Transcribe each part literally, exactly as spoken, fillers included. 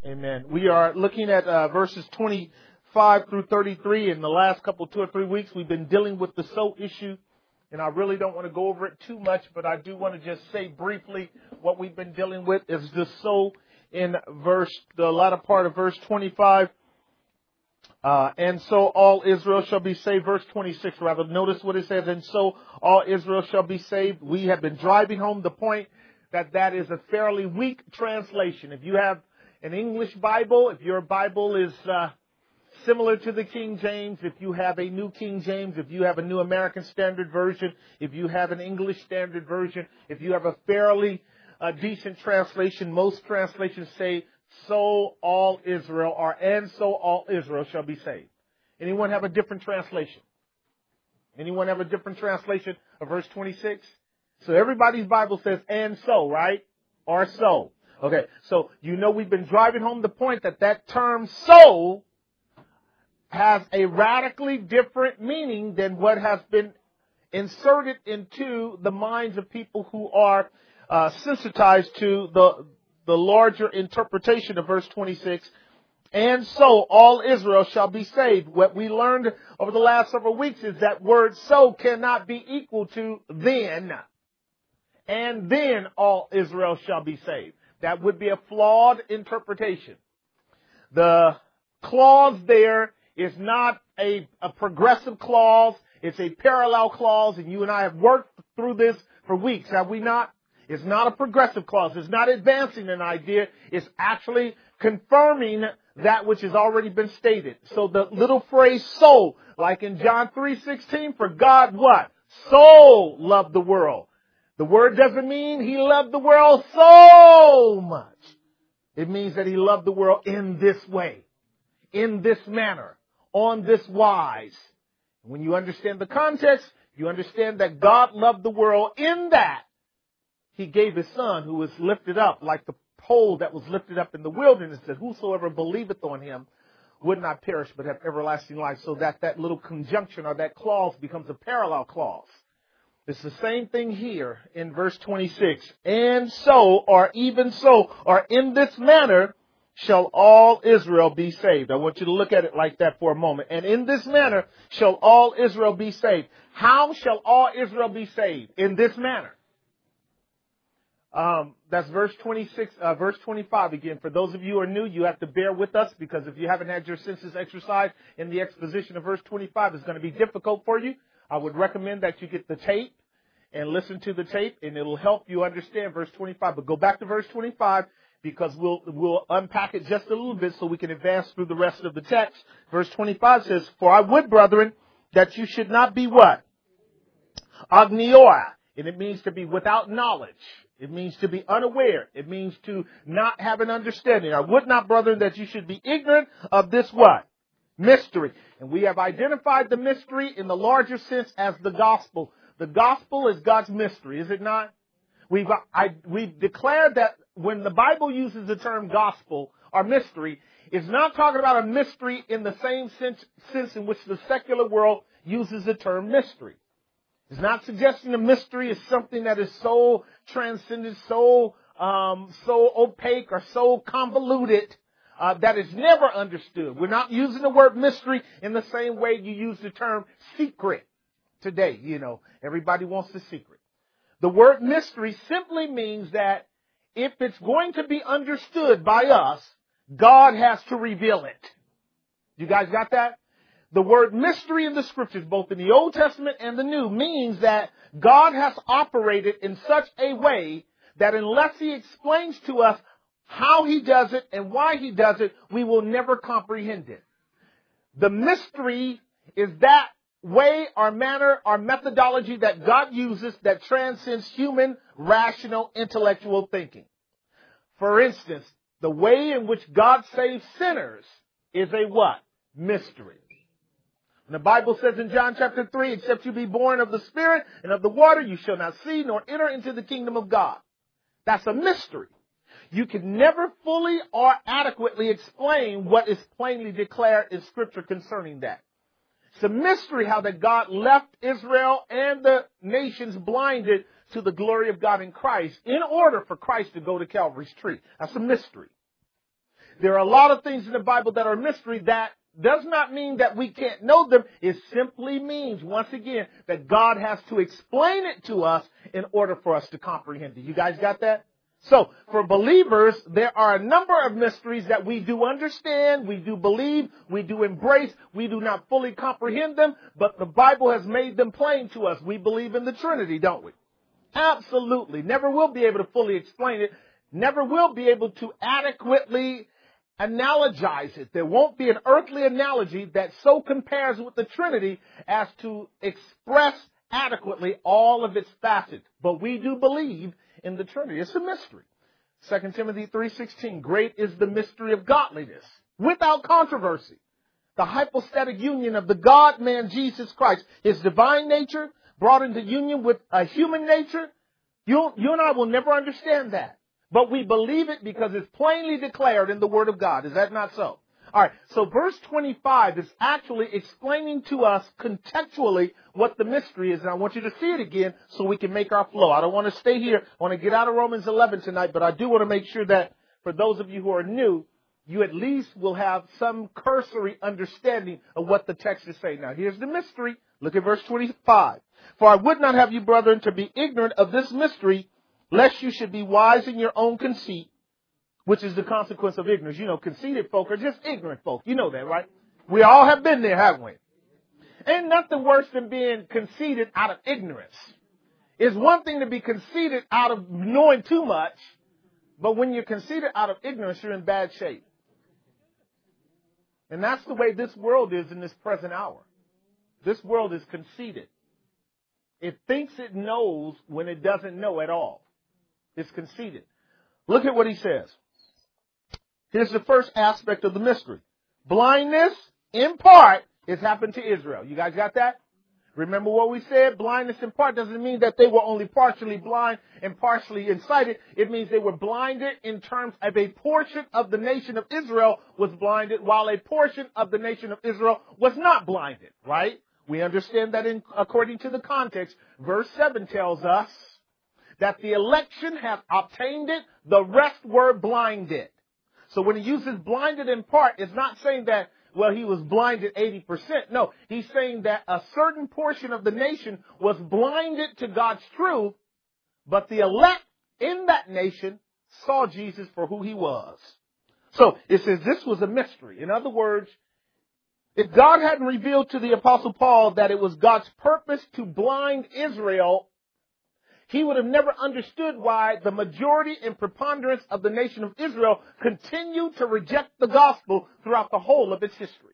Amen. We are looking at uh, verses twenty-five through thirty-three. In the last couple, two or three weeks, we've been dealing with the soul issue. And I really don't want to go over it too much, but I do want to just say briefly what we've been dealing with is the soul in verse, the latter part of verse twenty-five. Uh, and so all Israel shall be saved. Verse twenty-six, rather. Notice what it says. And so all Israel shall be saved. We have been driving home the point that that is a fairly weak translation. If you have an English Bible, if your Bible is uh, similar to the King James, if you have a New King James, if you have a New American Standard Version, if you have an English Standard Version, if you have a fairly uh, decent translation, most translations say, so all Israel, or and so all Israel shall be saved. Anyone have a different translation? Anyone have a different translation of verse twenty-six? So everybody's Bible says and so, right? Or so. Okay, so you know we've been driving home the point that that term so has a radically different meaning than what has been inserted into the minds of people who are uh, sensitized to the the larger interpretation of verse twenty-six. And so all Israel shall be saved. What we learned over the last several weeks is that word so cannot be equal to then. And then all Israel shall be saved. That would be a flawed interpretation. The clause there is not a, a progressive clause. It's a parallel clause, and you and I have worked through this for weeks, have we not? It's not a progressive clause. It's not advancing an idea. It's actually confirming that which has already been stated. So the little phrase so, like in John three sixteen, for God what? So loved the world. The word doesn't mean he loved the world so much. It means that he loved the world in this way, in this manner, on this wise. When you understand the context, you understand that God loved the world in that he gave his son, who was lifted up like the pole that was lifted up in the wilderness, that whosoever believeth on him would not perish but have everlasting life. So that that little conjunction or that clause becomes a parallel clause. It's the same thing here in verse twenty-six. And so, or even so, or in this manner, shall all Israel be saved. I want you to look at it like that for a moment. And in this manner, shall all Israel be saved. How shall all Israel be saved? In this manner. Um, that's verse twenty-six, uh, verse twenty-five again. For those of you who are new, you have to bear with us, because if you haven't had your senses exercised in the exposition of verse twenty-five, it's going to be difficult for you. I would recommend that you get the tape and listen to the tape, and it'll help you understand verse twenty-five. But go back to verse twenty-five, because we'll we'll unpack it just a little bit so we can advance through the rest of the text. Verse twenty-five says, for I would, brethren, that you should not be what? Agniora. And it means to be without knowledge. It means to be unaware. It means to not have an understanding. I would not, brethren, that you should be ignorant of this what? Mystery. And we have identified the mystery in the larger sense as the gospel. The gospel is God's mystery, is it not? We've, I, we've declared that when the Bible uses the term gospel or mystery, it's not talking about a mystery in the same sense, sense in which the secular world uses the term mystery. It's not suggesting a mystery is something that is so transcendent, so um, so opaque or so convoluted uh, that is never understood. We're not using the word mystery in the same way you use the term secret today. You know, everybody wants the secret. The word mystery simply means that if it's going to be understood by us, God has to reveal it. You guys got that? The word mystery in the scriptures, both in the Old Testament and the New, means that God has operated in such a way that unless he explains to us how he does it and why he does it, we will never comprehend it. The mystery is that way or manner or methodology that God uses that transcends human, rational, intellectual thinking. For instance, the way in which God saves sinners is a what? Mystery. And the Bible says in John chapter three, except you be born of the Spirit and of the water, you shall not see nor enter into the kingdom of God. That's a mystery. You can never fully or adequately explain what is plainly declared in Scripture concerning that. It's a mystery how that God left Israel and the nations blinded to the glory of God in Christ in order for Christ to go to Calvary's tree. That's a mystery. There are a lot of things in the Bible that are mystery. That does not mean that we can't know them. It simply means, once again, that God has to explain it to us in order for us to comprehend it. You guys got that? So, for believers, there are a number of mysteries that we do understand, we do believe, we do embrace, we do not fully comprehend them, but the Bible has made them plain to us. We believe in the Trinity, don't we? Absolutely. Never will be able to fully explain it. Never will be able to adequately analogize it. There won't be an earthly analogy that so compares with the Trinity as to express adequately all of its facets. But we do believe in the Trinity. It's a mystery. Second Timothy three sixteen, great is the mystery of godliness, without controversy. The hypostatic union of the God-man Jesus Christ, his divine nature brought into union with a human nature. You, you and I will never understand that. But we believe it because it's plainly declared in the Word of God. Is that not so? All right, so verse twenty-five is actually explaining to us contextually what the mystery is. And I want you to see it again so we can make our flow. I don't want to stay here. I want to get out of Romans eleven tonight, but I do want to make sure that for those of you who are new, you at least will have some cursory understanding of what the text is saying. Now, here's the mystery. Look at verse twenty-five. For I would not have you, brethren, to be ignorant of this mystery, lest you should be wise in your own conceit, which is the consequence of ignorance. You know, conceited folk are just ignorant folk. You know that, right? We all have been there, haven't we? Ain't nothing worse than being conceited out of ignorance. It's one thing to be conceited out of knowing too much, but when you're conceited out of ignorance, you're in bad shape. And that's the way this world is in this present hour. This world is conceited. It thinks it knows when it doesn't know at all. It's conceited. Look at what he says. Here's the first aspect of the mystery. Blindness, in part, has happened to Israel. You guys got that? Remember what we said? Blindness in part doesn't mean that they were only partially blind and partially incited. It means they were blinded in terms of a portion of the nation of Israel was blinded, while a portion of the nation of Israel was not blinded, right? We understand that in, according to the context, verse seven tells us that the election hath obtained it, the rest were blinded. So when he uses blinded in part, it's not saying that, well, he was blinded eighty percent. No, he's saying that a certain portion of the nation was blinded to God's truth, but the elect in that nation saw Jesus for who he was. So it says this was a mystery. In other words, if God hadn't revealed to the Apostle Paul that it was God's purpose to blind Israel, he would have never understood why the majority and preponderance of the nation of Israel continued to reject the gospel throughout the whole of its history.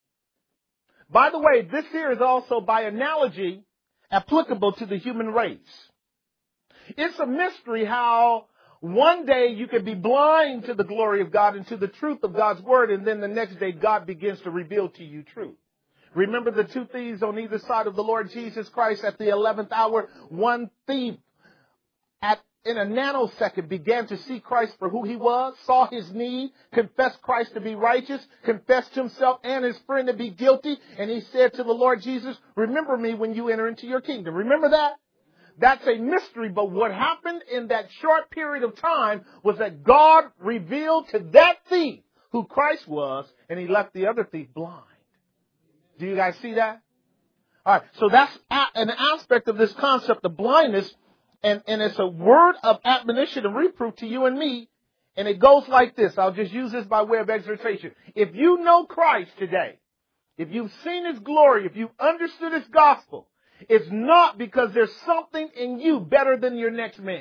By the way, this here is also by analogy applicable to the human race. It's a mystery how one day you could be blind to the glory of God and to the truth of God's word, and then the next day God begins to reveal to you truth. Remember the two thieves on either side of the Lord Jesus Christ at the eleventh hour? One thief at in a nanosecond began to see Christ for who he was, saw his need, confessed Christ to be righteous, confessed himself and his friend to be guilty, and he said to the Lord Jesus, remember me when you enter into your kingdom. Remember that? That's a mystery, but what happened in that short period of time was that God revealed to that thief who Christ was, and he left the other thief blind. Do you guys see that? All right, so that's an aspect of this concept of blindness, and, and it's a word of admonition and reproof to you and me, and it goes like this. I'll just use this by way of exhortation. If you know Christ today, if you've seen his glory, if you've understood his gospel, it's not because there's something in you better than your next man.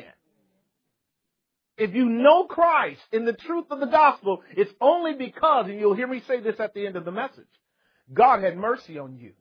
If you know Christ in the truth of the gospel, it's only because, and you'll hear me say this at the end of the message, God had mercy on you.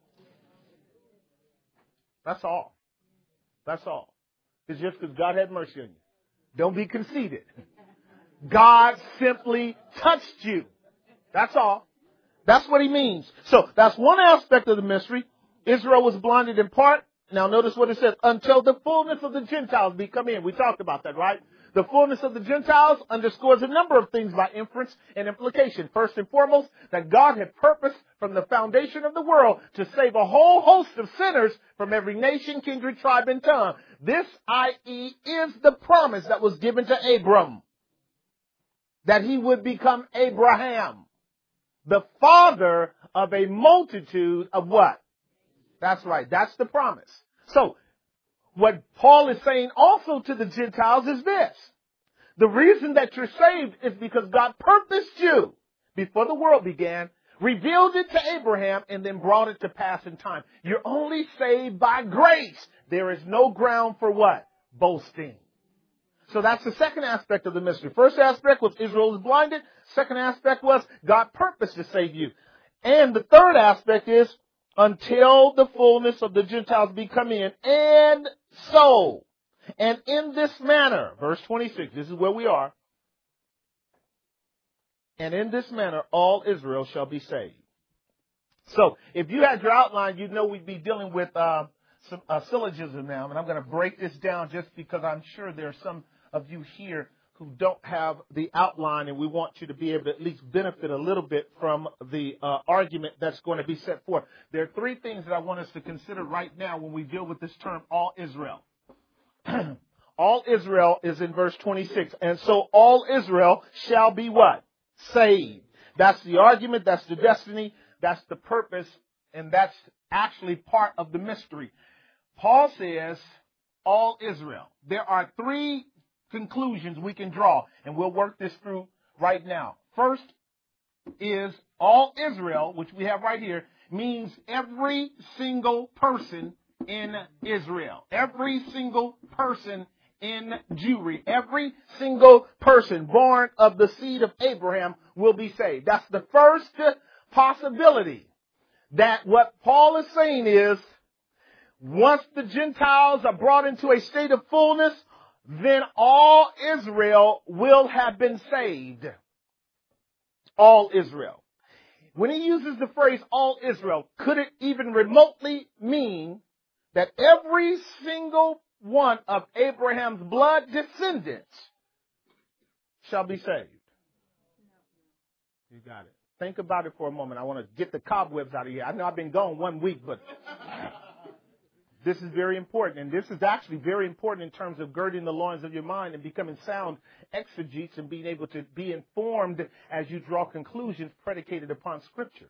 That's all. That's all. It's just because God had mercy on you. Don't be conceited. God simply touched you. That's all. That's what he means. So that's one aspect of the mystery. Israel was blinded in part. Now notice what it says. Until the fullness of the Gentiles be come in. We talked about that, right? The fullness of the Gentiles underscores a number of things by inference and implication. First and foremost, that God had purposed from the foundation of the world to save a whole host of sinners from every nation, kindred, tribe, and tongue. This, that is, is the promise that was given to Abram. that he would become Abraham, the father of a multitude of what? That's right. That's the promise. So what Paul is saying also to the Gentiles is this. The reason that you're saved is because God purposed you before the world began, revealed it to Abraham, and then brought it to pass in time. You're only saved by grace. There is no ground for what? Boasting. So that's the second aspect of the mystery. First aspect was Israel was blinded. Second aspect was God purposed to save you. And the third aspect is until the fullness of the Gentiles be come in. And so, and in this manner, verse twenty-six, this is where we are. And in this manner, all Israel shall be saved. So, if you had your outline, you'd know we'd be dealing with uh, some uh, syllogism now. And I'm going to break this down just because I'm sure there are some of you here who don't have the outline, and we want you to be able to at least benefit a little bit from the uh, argument that's going to be set forth. There are three things that I want us to consider right now when we deal with this term, all Israel. All Israel is in verse twenty-six. And so all Israel shall be what? Saved. That's the argument. That's the destiny. That's the purpose. And that's actually part of the mystery. Paul says all Israel. There are three conclusions we can draw, and we'll work this through right now. First is all Israel, which we have right here, means every single person in Israel. Every single person in Jewry. Every single person born of the seed of Abraham will be saved. That's the first possibility. That what Paul is saying is, once the Gentiles are brought into a state of fullness, then all Israel will have been saved. All Israel. When he uses the phrase all Israel, could it even remotely mean that every single one of Abraham's blood descendants shall be saved? You got it. Think about it for a moment. I want to get the cobwebs out of here. I know I've been gone one week, but this is very important. And this is actually very important in terms of girding the loins of your mind and becoming sound exegetes and being able to be informed as you draw conclusions predicated upon Scripture.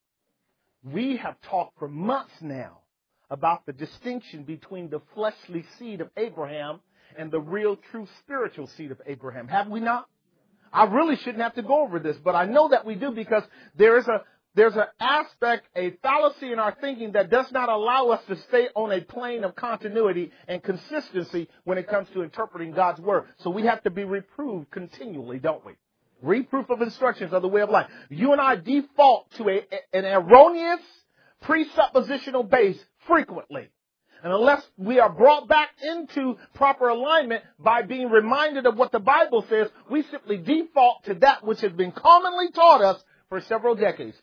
We have talked for months now about the distinction between the fleshly seed of Abraham and the real, true spiritual seed of Abraham. Have we not? I really shouldn't have to go over this, but I know that we do because there is a There's an aspect, a fallacy in our thinking that does not allow us to stay on a plane of continuity and consistency when it comes to interpreting God's Word. So we have to be reproved continually, don't we? Reproof of instructions of the way of life. You and I default to a, an erroneous presuppositional base frequently. And unless we are brought back into proper alignment by being reminded of what the Bible says, we simply default to that which has been commonly taught us for several decades.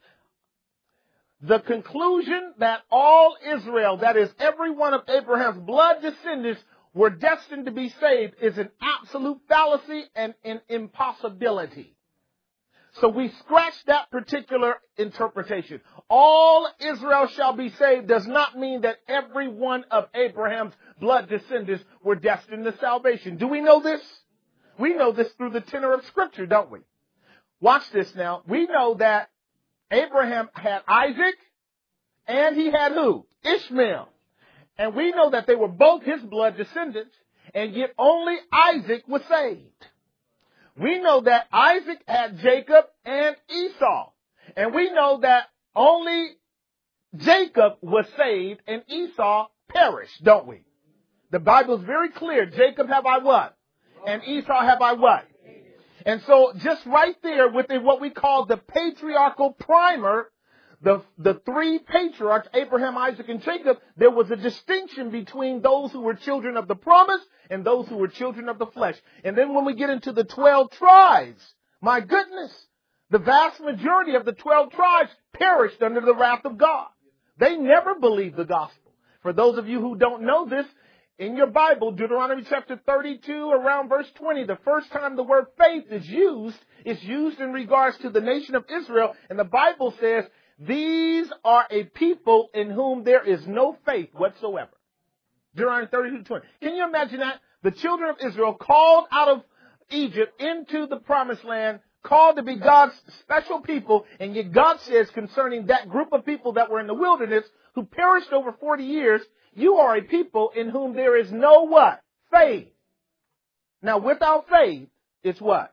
The conclusion that all Israel, that is every one of Abraham's blood descendants, were destined to be saved is an absolute fallacy and an impossibility. So we scratch that particular interpretation. All Israel shall be saved does not mean that every one of Abraham's blood descendants were destined to salvation. Do we know this? We know this through the tenor of Scripture, don't we? Watch this now. We know that Abraham had Isaac, and he had who? Ishmael. And we know that they were both his blood descendants, and yet only Isaac was saved. We know that Isaac had Jacob and Esau. And we know that only Jacob was saved and Esau perished, don't we? The Bible is very clear. Jacob have I what? And Esau have I what? And so just right there within what we call the patriarchal primer, the, the three patriarchs, Abraham, Isaac, and Jacob, there was a distinction between those who were children of the promise and those who were children of the flesh. And then when we get into the twelve tribes, my goodness, the vast majority of the twelve tribes perished under the wrath of God. They never believed the gospel. For those of you who don't know this, in your Bible, Deuteronomy chapter thirty-two, around verse twenty, the first time the word faith is used, is used in regards to the nation of Israel. And the Bible says, these are a people in whom there is no faith whatsoever. Deuteronomy thirty-two twenty. Can you imagine that? The children of Israel called out of Egypt into the promised land, called to be God's special people. And yet God says concerning that group of people that were in the wilderness who perished over forty years, you are a people in whom there is no what? Faith. Now, without faith, it's what?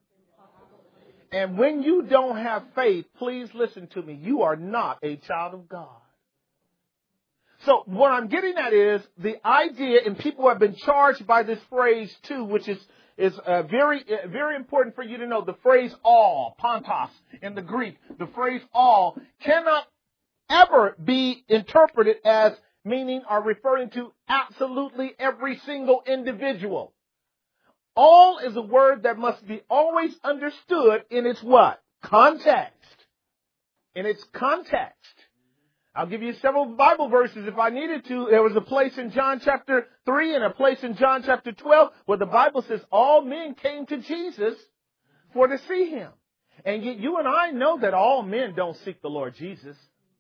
And when you don't have faith, please listen to me. You are not a child of God. So what I'm getting at is the idea, and people have been charged by this phrase too, which is is uh, very uh, very important for you to know. The phrase all, pantos in the Greek, the phrase all cannot ever be interpreted as meaning or referring to absolutely every single individual. All is a word that must be always understood in its what? Context. In its context. I'll give you several Bible verses if I needed to. There was a place in John chapter three and a place in John chapter twelve where the Bible says all men came to Jesus for to see him. And yet you and I know that all men don't seek the Lord Jesus.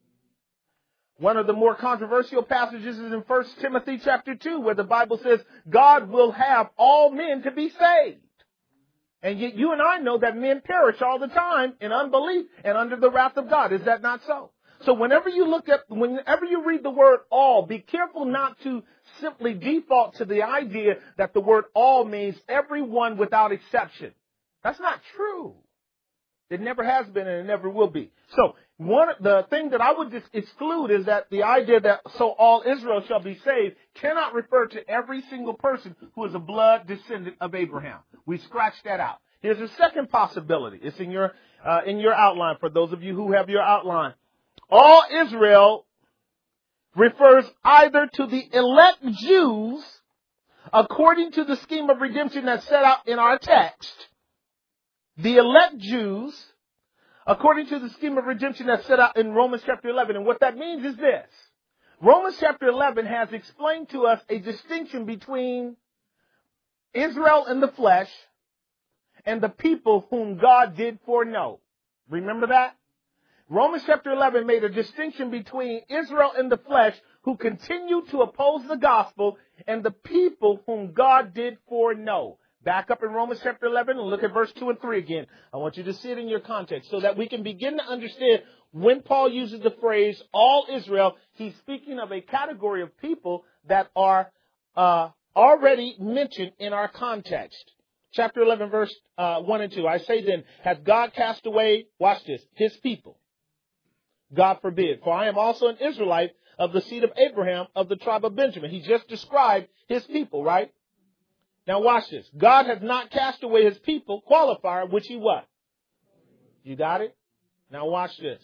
One of the more controversial passages is in First Timothy chapter two where the Bible says God will have all men to be saved. And yet you and I know that men perish all the time in unbelief and under the wrath of God. Is that not so? So whenever you look at, whenever you read the word all, be careful not to simply default to the idea that the word all means everyone without exception. That's not true. It never has been and it never will be. So one, the thing that I would just exclude is that the idea that so all Israel shall be saved cannot refer to every single person who is a blood descendant of Abraham. We scratched that out. Here's a second possibility. It's in your, uh, in your outline for those of you who have your outline. All Israel refers either to the elect Jews according to the scheme of redemption that's set out in our text. The elect Jews according to the scheme of redemption that's set out in Romans chapter eleven. And what that means is this. Romans chapter eleven has explained to us a distinction between Israel in the flesh and the people whom God did foreknow. Remember that? Romans chapter eleven made a distinction between Israel in the flesh who continue to oppose the gospel and the people whom God did foreknow. Back up in Romans chapter eleven and look at verse two and three again. I want you to see it in your context so that we can begin to understand when Paul uses the phrase all Israel, he's speaking of a category of people that are uh, already mentioned in our context. Chapter eleven, verse uh, one and two. I say then, hath God cast away, watch this, his people? God forbid. For I am also an Israelite of the seed of Abraham of the tribe of Benjamin. He just described his people, right? Now watch this. God has not cast away his people, qualifier, which he what? You got it? Now watch this.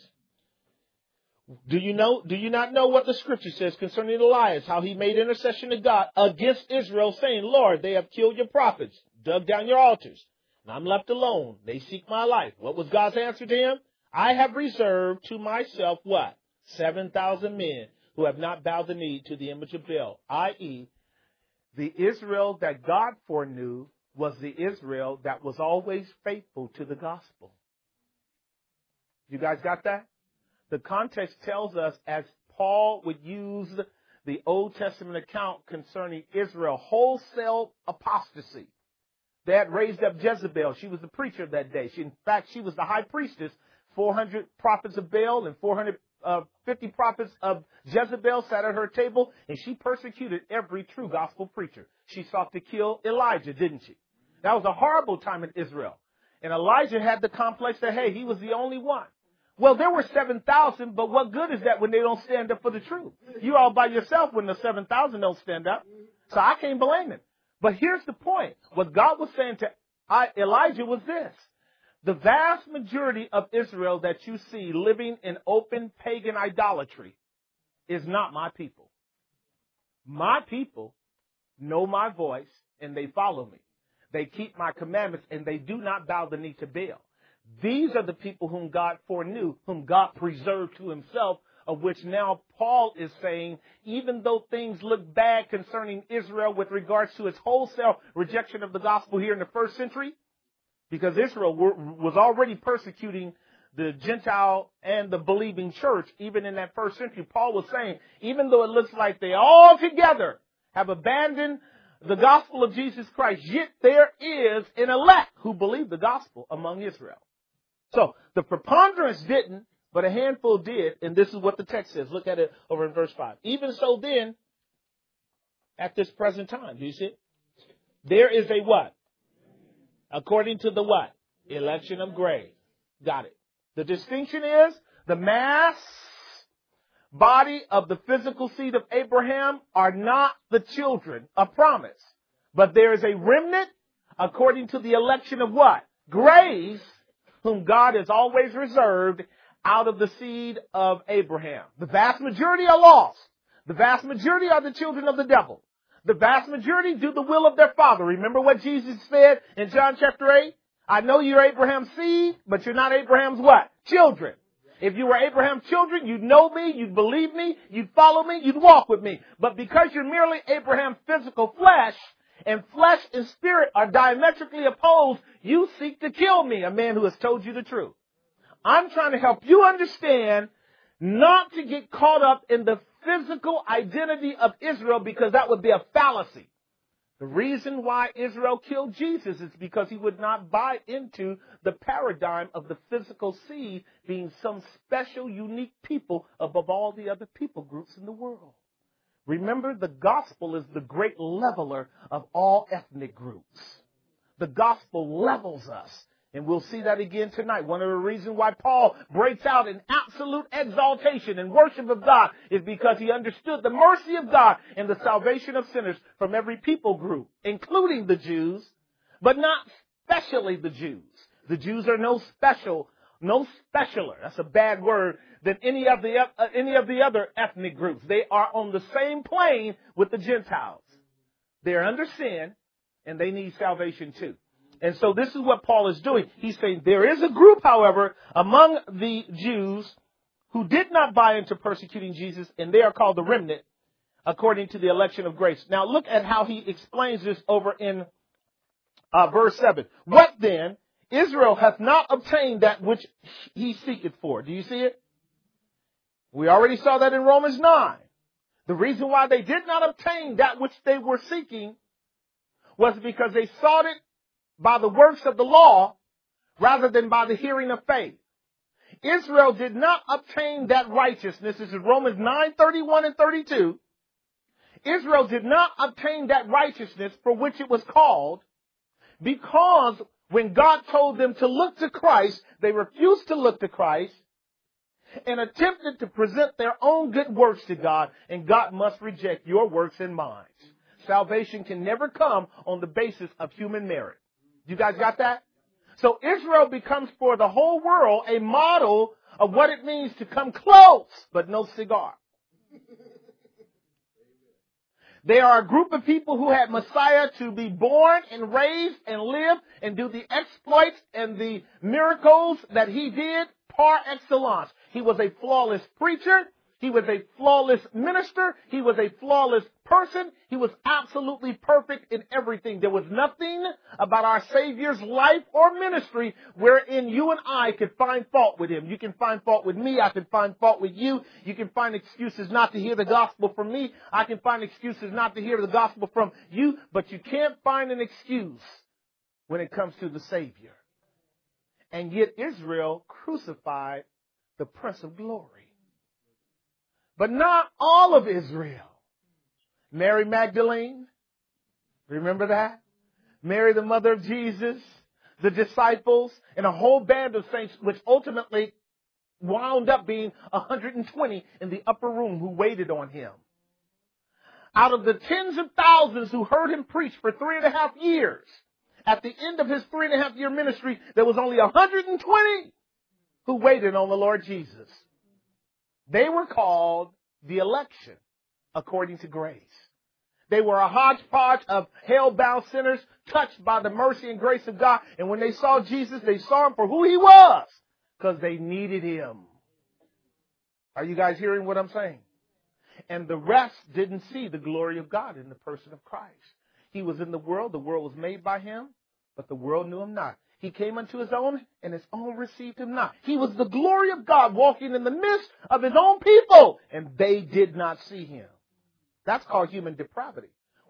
Do you know, do you not know what the scripture says concerning Elias, how he made intercession to God against Israel, saying, Lord, they have killed your prophets, dug down your altars, and I'm left alone. They seek my life. What was God's answer to him? I have reserved to myself what? seven thousand men who have not bowed the knee to the image of Baal, that is, the Israel that God foreknew was the Israel that was always faithful to the gospel. You guys got that? The context tells us as Paul would use the Old Testament account concerning Israel, wholesale apostasy. They had raised up Jezebel. She was the preacher of that day. She, in fact, she was the high priestess. four hundred prophets of Baal and four hundred fifty prophets of Jezebel sat at her table, and she persecuted every true gospel preacher. She sought to kill Elijah, didn't she? That was a horrible time in Israel. And Elijah had the complex that, hey, he was the only one. Well, there were seven thousand, but what good is that when they don't stand up for the truth? You all by yourself when the seven thousand don't stand up. So I can't blame him. But here's the point. What God was saying to Elijah was this. The vast majority of Israel that you see living in open pagan idolatry is not my people. My people know my voice and they follow me. They keep my commandments and they do not bow the knee to Baal. These are the people whom God foreknew, whom God preserved to himself, of which now Paul is saying, even though things look bad concerning Israel with regards to its wholesale rejection of the gospel here in the first century, because Israel was already persecuting the Gentile and the believing church, even in that first century, Paul was saying, even though it looks like they all together have abandoned the gospel of Jesus Christ, yet there is an elect who believe the gospel among Israel. So the preponderance didn't, but a handful did, and this is what the text says. Look at it over in verse five. Even so then, at this present time, do you see it? There is a what? According to the what? Election of grace. Got it. The distinction is the mass body of the physical seed of Abraham are not the children of promise. But there is a remnant according to the election of what? Grace, whom God has always reserved out of the seed of Abraham. The vast majority are lost. The vast majority are the children of the devil. The vast majority do the will of their father. Remember what Jesus said in John chapter eight? I know you're Abraham's seed, but you're not Abraham's what? Children. If you were Abraham's children, you'd know me, you'd believe me, you'd follow me, you'd walk with me. But because you're merely Abraham's physical flesh, and flesh and spirit are diametrically opposed, you seek to kill me, a man who has told you the truth. I'm trying to help you understand not to get caught up in the physical identity of Israel, because that would be a fallacy. The reason why Israel killed Jesus is because he would not buy into the paradigm of the physical seed being some special, unique people above all the other people groups in the world. Remember, the gospel is the great leveler of all ethnic groups. The gospel levels us. And we'll see that again tonight. One of the reasons why Paul breaks out in absolute exaltation and worship of God is because he understood the mercy of God and the salvation of sinners from every people group, including the Jews, but not specially the Jews. The Jews are no special, no specialer. That's a bad word than any of the uh, any of the other ethnic groups. They are on the same plane with the Gentiles. They're under sin, and they need salvation too. And so this is what Paul is doing. He's saying there is a group, however, among the Jews who did not buy into persecuting Jesus, and they are called the remnant according to the election of grace. Now look at how he explains this over in uh, verse seven. What then? Israel hath not obtained that which he seeketh for. Do you see it? We already saw that in Romans nine. The reason why they did not obtain that which they were seeking was because they sought it by the works of the law rather than by the hearing of faith. Israel did not obtain that righteousness. This is Romans nine, thirty-one and thirty-two. Israel did not obtain that righteousness for which it was called, because when God told them to look to Christ, they refused to look to Christ and attempted to present their own good works to God, and God must reject your works and mine. Salvation can never come on the basis of human merit. You guys got that? So Israel becomes for the whole world a model of what it means to come close, but no cigar. They are a group of people who had Messiah to be born and raised and live and do the exploits and the miracles that he did par excellence. He was a flawless preacher. He was a flawless minister. He was a flawless person. He was absolutely perfect in everything. There was nothing about our Savior's life or ministry wherein you and I could find fault with him. You can find fault with me. I can find fault with you. You can find excuses not to hear the gospel from me. I can find excuses not to hear the gospel from you. But you can't find an excuse when it comes to the Savior. And yet Israel crucified the Prince of Glory. But not all of Israel. Mary Magdalene, remember that? Mary, the mother of Jesus, the disciples, and a whole band of saints, which ultimately wound up being one hundred twenty in the upper room who waited on him. Out of the tens of thousands who heard him preach for three and a half years, at the end of his three and a half year ministry, there was only one hundred twenty who waited on the Lord Jesus. They were called the election according to grace. They were a hodgepodge of hell-bound sinners touched by the mercy and grace of God. And when they saw Jesus, they saw him for who he was because they needed him. Are you guys hearing what I'm saying? And the rest didn't see the glory of God in the person of Christ. He was in the world. The world was made by him, but the world knew him not. He came unto his own, and his own received him not. He was the glory of God walking in the midst of his own people, and they did not see him. That's called human depravity.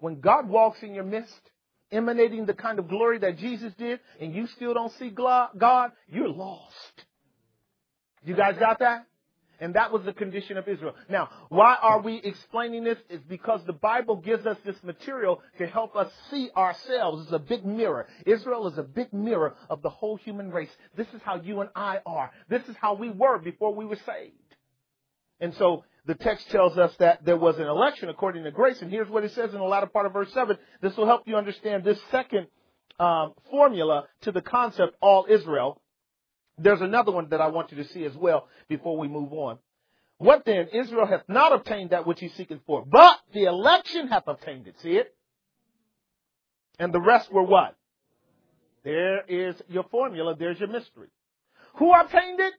When God walks in your midst, emanating the kind of glory that Jesus did, and you still don't see God, you're lost. You guys got that? And that was the condition of Israel. Now, why are we explaining this? It's because the Bible gives us this material to help us see ourselves. It's a big mirror. Israel is a big mirror of the whole human race. This is how you and I are. This is how we were before we were saved. And so the text tells us that there was an election according to grace. And here's what it says in the latter part of verse seven. This will help you understand this second um, formula to the concept, all Israel. There's another one that I want you to see as well before we move on. What then? Israel hath not obtained that which he seeketh for, but the election hath obtained it. See it? And the rest were what? There is your formula. There's your mystery. Who obtained it?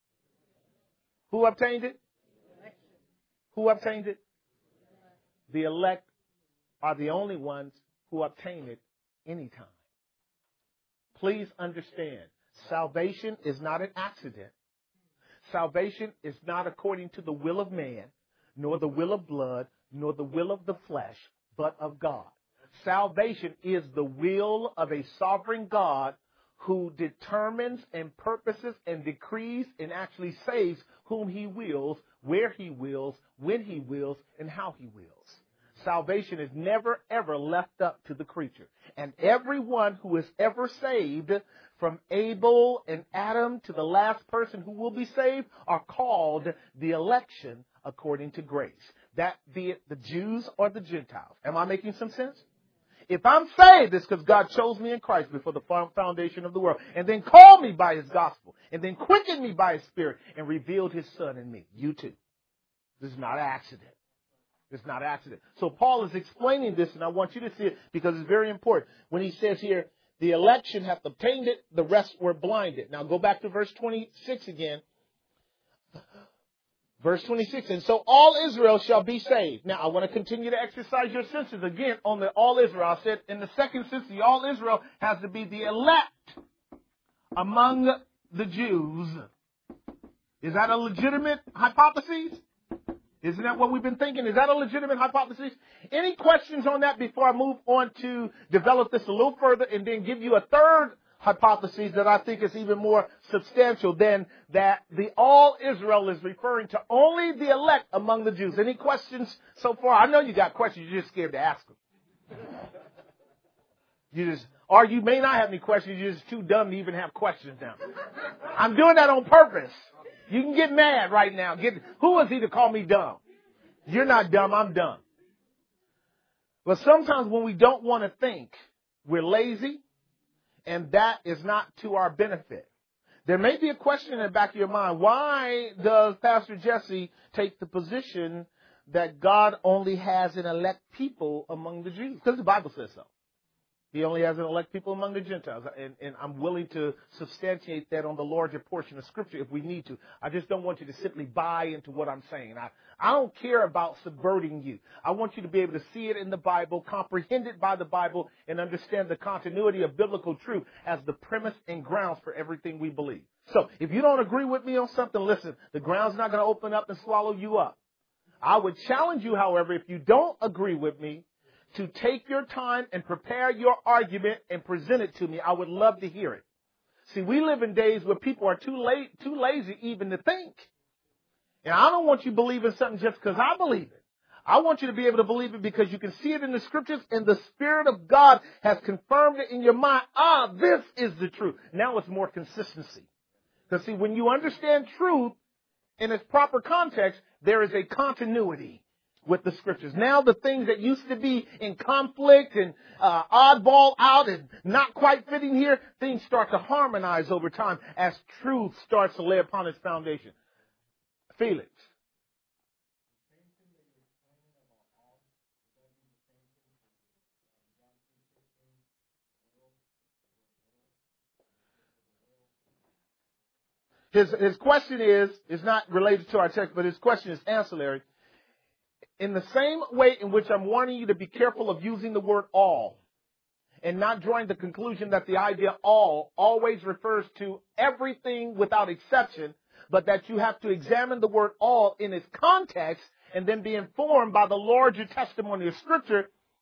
Who obtained it? Who obtained it? The elect are the only ones who obtain it anytime. Please understand, salvation is not an accident. Salvation is not according to the will of man, nor the will of blood, nor the will of the flesh, but of God. Salvation is the will of a sovereign God who determines and purposes and decrees and actually saves whom he wills, where he wills, when he wills, and how he wills. Salvation is never, ever left up to the creature. And everyone who is ever saved, from Abel and Adam to the last person who will be saved, are called the election according to grace. That be it the Jews or the Gentiles. Am I making some sense? If I'm saved, it's because God chose me in Christ before the foundation of the world, and then called me by his gospel, and then quickened me by his spirit, and revealed his son in me. You too. This is not an accident. It's not an accident. So Paul is explaining this, and I want you to see it because it's very important. When he says here, the election hath obtained it, the rest were blinded. Now go back to verse twenty-six again. Verse twenty-six, and so all Israel shall be saved. Now I want to continue to exercise your senses again on the all Israel. I said in the second sense, the all Israel has to be the elect among the Jews. Is that a legitimate hypothesis? Isn't that what we've been thinking? Is that a legitimate hypothesis? Any questions on that before I move on to develop this a little further and then give you a third hypothesis that I think is even more substantial than that the all Israel is referring to only the elect among the Jews. Any questions so far? I know you got questions. You're just scared to ask them. You just, or you may not have any questions. You're just too dumb to even have questions now. I'm doing that on purpose. You can get mad right now. Get, who is he to call me dumb? You're not dumb. I'm dumb. But sometimes when we don't want to think, we're lazy. And that is not to our benefit. There may be a question in the back of your mind. Why does Pastor Jesse take the position that God only has an elect people among the Jews? Because the Bible says so. He only has an elect people among the Gentiles. And, and I'm willing to substantiate that on the larger portion of Scripture if we need to. I just don't want you to simply buy into what I'm saying. I, I don't care about subverting you. I want you to be able to see it in the Bible, comprehend it by the Bible, and understand the continuity of biblical truth as the premise and grounds for everything we believe. So if you don't agree with me on something, listen, the ground's not going to open up and swallow you up. I would challenge you, however, if you don't agree with me, to take your time and prepare your argument and present it to me. I would love to hear it. See, we live in days where people are too late, too lazy even to think. And I don't want you believing something just because I believe it. I want you to be able to believe it because you can see it in the Scriptures and the Spirit of God has confirmed it in your mind. Ah, this is the truth. Now it's more consistency. Because see, when you understand truth in its proper context, there is a continuity with the Scriptures. Now the things that used to be in conflict and uh, oddball out and not quite fitting here, things start to harmonize over time as truth starts to lay upon its foundation. Felix. His, his question is, is not related to our text, but his question is ancillary. In the same way in which I'm warning you to be careful of using the word all and not drawing the conclusion that the idea all always refers to everything without exception, but that you have to examine the word all in its context and then be informed by the larger testimony of Scripture.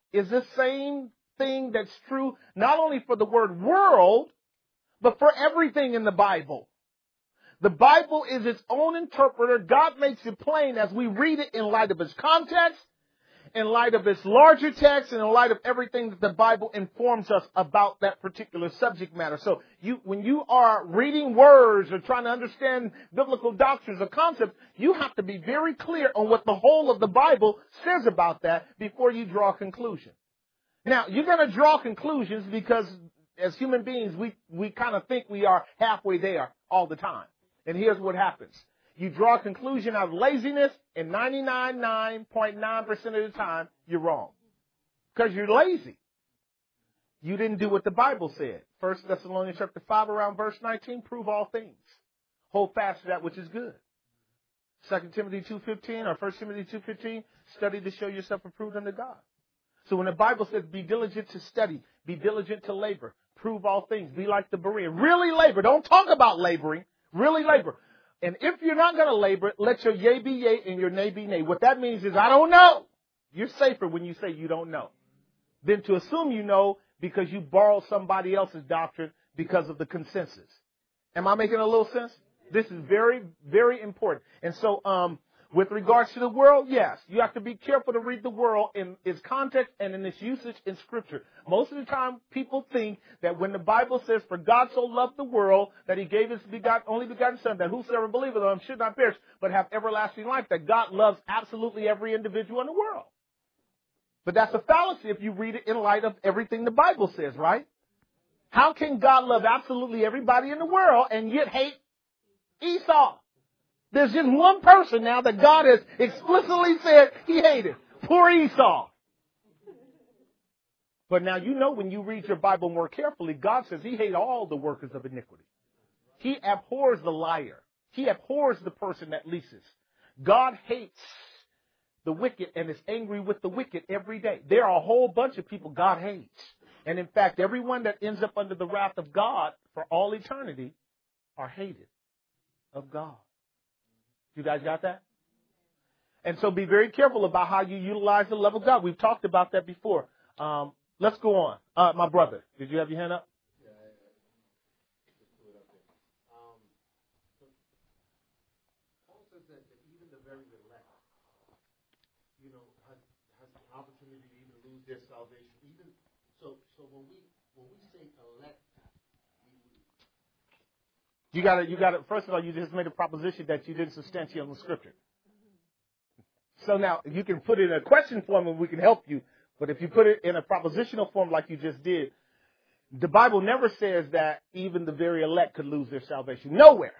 is the same thing that's true not only for the word world, but for everything in the Bible. The Bible is its own interpreter. God makes it plain as we read it in light of its context, in light of its larger text, and in light of everything that the Bible informs us about that particular subject matter. So you, when you are reading words or trying to understand biblical doctrines or concepts, you have to be very clear on what the whole of the Bible says about that before you draw a conclusion. Now, you're going to draw conclusions because as human beings, we, we kind of think we are halfway there all the time. And here's what happens. You draw a conclusion out of laziness, and ninety-nine point nine percent of the time, you're wrong. Because you're lazy. You didn't do what the Bible said. First Thessalonians chapter five, around verse nineteen, prove all things. Hold fast to that which is good. Second Timothy two fifteen or First Timothy two fifteen, study to show yourself approved unto God. So when the Bible says be diligent to study, be diligent to labor, prove all things, be like the Berean. Really labor. Don't talk about laboring. Really labor. And if you're not going to labor, let your yea be yea and your nay be nay. What that means is I don't know. You're safer when you say you don't know than to assume you know because you borrowed somebody else's doctrine because of the consensus. Am I making a little sense? This is very, very important. And so, um, with regards to the world, yes, you have to be careful to read the world in its context and in its usage in Scripture. Most of the time, people think that when the Bible says, for God so loved the world that he gave his begotten, only begotten Son, that whosoever believeth on him should not perish, but have everlasting life, that God loves absolutely every individual in the world. But that's a fallacy if you read it in light of everything the Bible says, right? How can God love absolutely everybody in the world and yet hate Esau? There's just one person now that God has explicitly said he hated. Poor Esau. But now you know when you read your Bible more carefully, God says he hates all the workers of iniquity. He abhors the liar. He abhors the person that leases. God hates the wicked and is angry with the wicked every day. There are a whole bunch of people God hates. And in fact, everyone that ends up under the wrath of God for all eternity are hated of God. You guys got that? And so be very careful about how you utilize the love of God. We've talked about that before. Um, let's go on. Uh, my brother, did you have your hand up? Yeah, yeah, yeah. Just put it up there. Um, Paul says that, that even the very elect, you know, has has the opportunity to even lose their salvation. Even so, so when we when we say elect. You got to, you got to, first of all, you just made a proposition that you didn't substantiate on the Scripture. So now you can put it in a question form and we can help you. But if you put it in a propositional form like you just did, the Bible never says that even the very elect could lose their salvation. Nowhere.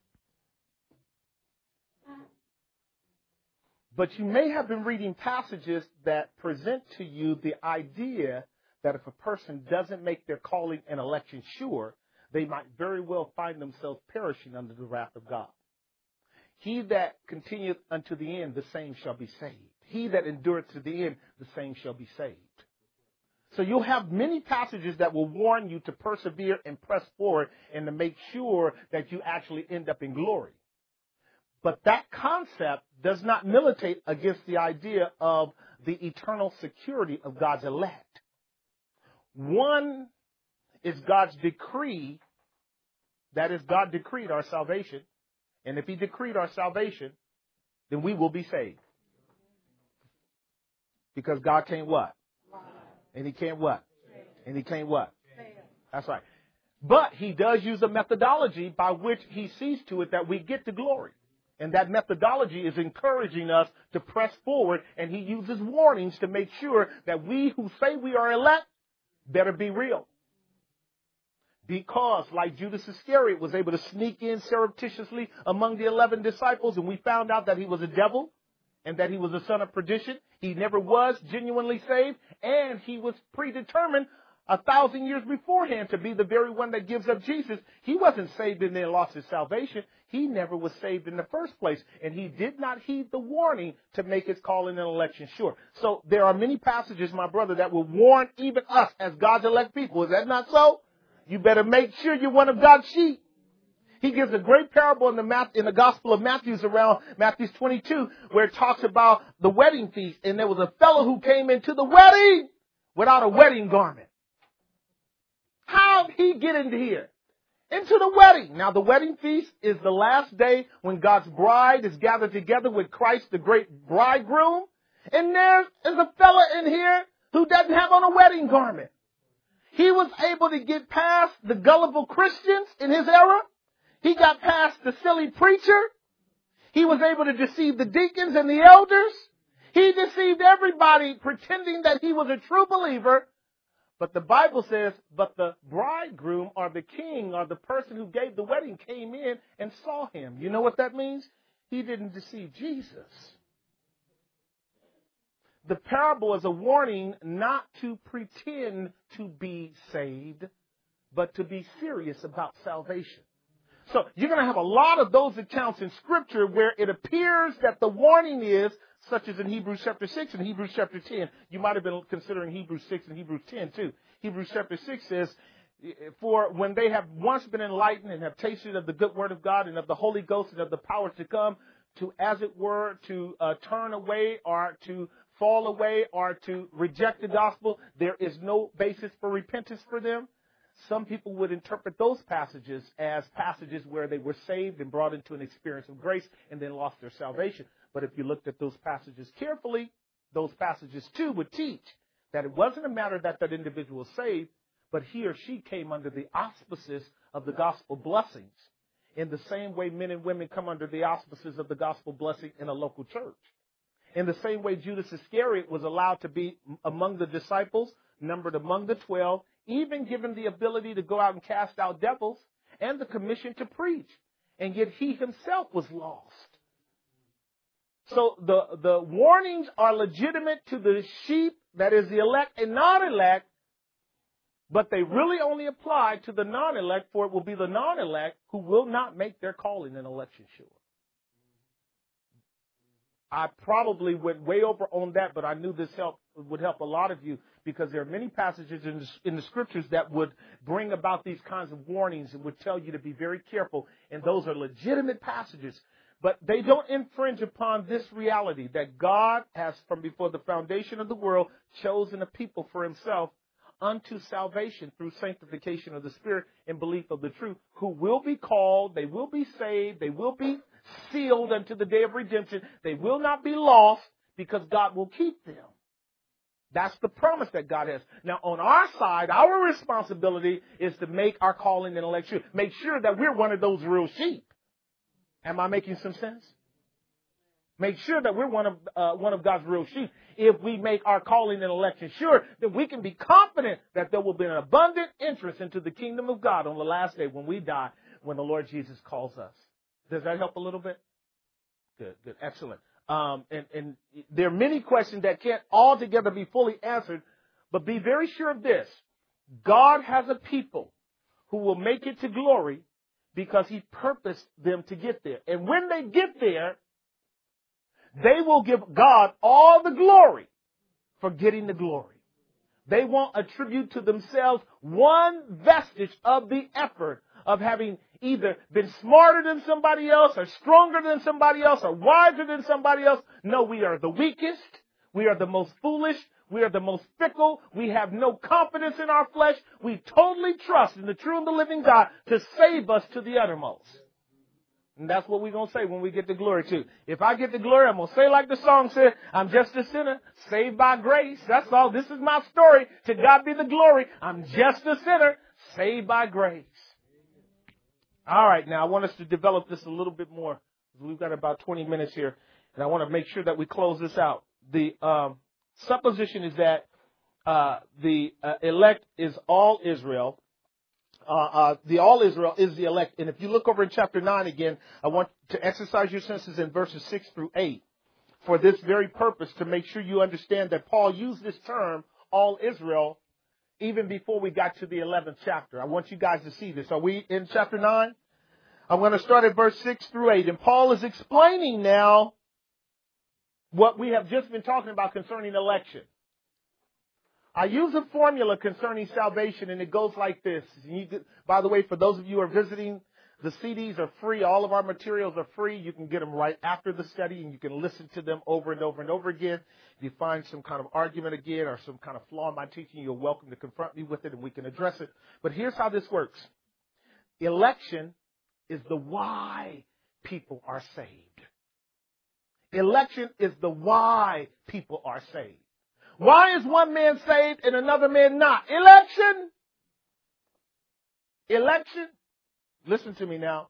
But you may have been reading passages that present to you the idea that if a person doesn't make their calling and election sure, they might very well find themselves perishing under the wrath of God. He that continueth unto the end, the same shall be saved. He that endureth to the end, the same shall be saved. So you'll have many passages that will warn you to persevere and press forward and to make sure that you actually end up in glory. But that concept does not militate against the idea of the eternal security of God's elect. One is God's decree. That is, God decreed our salvation. And if he decreed our salvation, then we will be saved. Because God can't what? And he can't what? And he can't what? That's right. But he does use a methodology by which he sees to it that we get to glory. And that methodology is encouraging us to press forward. And he uses warnings to make sure that we who say we are elect better be real. Because, like Judas Iscariot was able to sneak in surreptitiously among the eleven disciples, and we found out that he was a devil and that he was a son of perdition. He never was genuinely saved, and he was predetermined a thousand years beforehand to be the very one that gives up Jesus. He wasn't saved and then lost his salvation. He never was saved in the first place, and he did not heed the warning to make his calling and election sure. So there are many passages, my brother, that will warn even us as God's elect people. Is that not so? You better make sure you're one of God's sheep. He gives a great parable in the Math, in the Gospel of Matthew, around Matthew twenty-two, where it talks about the wedding feast. And there was a fellow who came into the wedding without a wedding garment? How'd he get into here? Into the wedding. Now, the wedding feast is the last day when God's bride is gathered together with Christ, the great bridegroom. And there is a fella in here who doesn't have on a wedding garment. He was able to get past the gullible Christians in his era. He got past the silly preacher. He was able to deceive the deacons and the elders. He deceived everybody pretending that he was a true believer. But the Bible says, but the bridegroom or the king or the person who gave the wedding came in and saw him. You know what that means? He didn't deceive Jesus. The parable is a warning not to pretend to be saved, but to be serious about salvation. So you're going to have a lot of those accounts in Scripture where it appears that the warning is, such as in Hebrews chapter six and Hebrews chapter ten. You might have been considering Hebrews six and Hebrews ten too. Hebrews chapter six says, for when they have once been enlightened and have tasted of the good word of God and of the Holy Ghost and of the power to come, to, as it were, to uh, turn away or to fall away or to reject the gospel, there is no basis for repentance for them. Some people would interpret those passages as passages where they were saved and brought into an experience of grace and then lost their salvation. But if you looked at those passages carefully, those passages too would teach that it wasn't a matter that that individual was saved, but he or she came under the auspices of the gospel blessings in the same way men and women come under the auspices of the gospel blessing in a local church. In the same way Judas Iscariot was allowed to be among the disciples, numbered among the twelve, even given the ability to go out and cast out devils and the commission to preach. And yet he himself was lost. So the, the warnings are legitimate to the sheep, that is the elect and non-elect, but they really only apply to the non-elect, for it will be the non-elect who will not make their calling and election sure. I probably went way over on that, but I knew this help would help a lot of you because there are many passages in the, in the scriptures that would bring about these kinds of warnings and would tell you to be very careful. And those are legitimate passages, but they don't infringe upon this reality that God has, from before the foundation of the world, chosen a people for himself unto salvation through sanctification of the Spirit and belief of the truth, who will be called, they will be saved, they will be sealed unto the day of redemption. They will not be lost because God will keep them. That's the promise that God has. Now, on our side, our responsibility is to make our calling and election, make sure that we're one of those real sheep. Am I making some sense? Make sure that we're one of uh, one of God's real sheep. If we make our calling and election sure, then we can be confident that there will be an abundant interest into the kingdom of God on the last day when we die, when the Lord Jesus calls us. Does that help a little bit? Good, good, excellent. Um, and, and there are many questions that can't altogether be fully answered, but be very sure of this. God has a people who will make it to glory because he purposed them to get there. And when they get there, they will give God all the glory for getting the glory. They won't attribute to themselves one vestige of the effort of having either been smarter than somebody else or stronger than somebody else or wiser than somebody else. No, we are the weakest. We are the most foolish. We are the most fickle. We have no confidence in our flesh. We totally trust in the true and the living God to save us to the uttermost. And that's what we're going to say when we get the glory too. If I get the glory, I'm going to say like the song said, I'm just a sinner, saved by grace. That's all. This is my story. To God be the glory. I'm just a sinner, saved by grace. All right, now I want us to develop this a little bit more. We've got about twenty minutes here, and I want to make sure that we close this out. The um, supposition is that uh, the uh, elect is all Israel. Uh, uh, the all Israel is the elect. And if you look over in chapter nine again, I want to exercise your senses in verses six through eight for this very purpose, to make sure you understand that Paul used this term, all Israel, even before we got to the eleventh chapter. I want you guys to see this. Are we in chapter nine? I'm going to start at verse six through eight. And Paul is explaining now what we have just been talking about concerning election. I use a formula concerning salvation, and it goes like this. You, by the way, for those of you who are visiting, The C Ds are free. All of our materials are free. You can get them right after the study, and you can listen to them over and over and over again. If you find some kind of argument again or some kind of flaw in my teaching, you're welcome to confront me with it, and we can address it. But here's how this works. Election is the why people are saved. Election is the why people are saved. Why is one man saved and another man not? Election. Election. Listen to me now.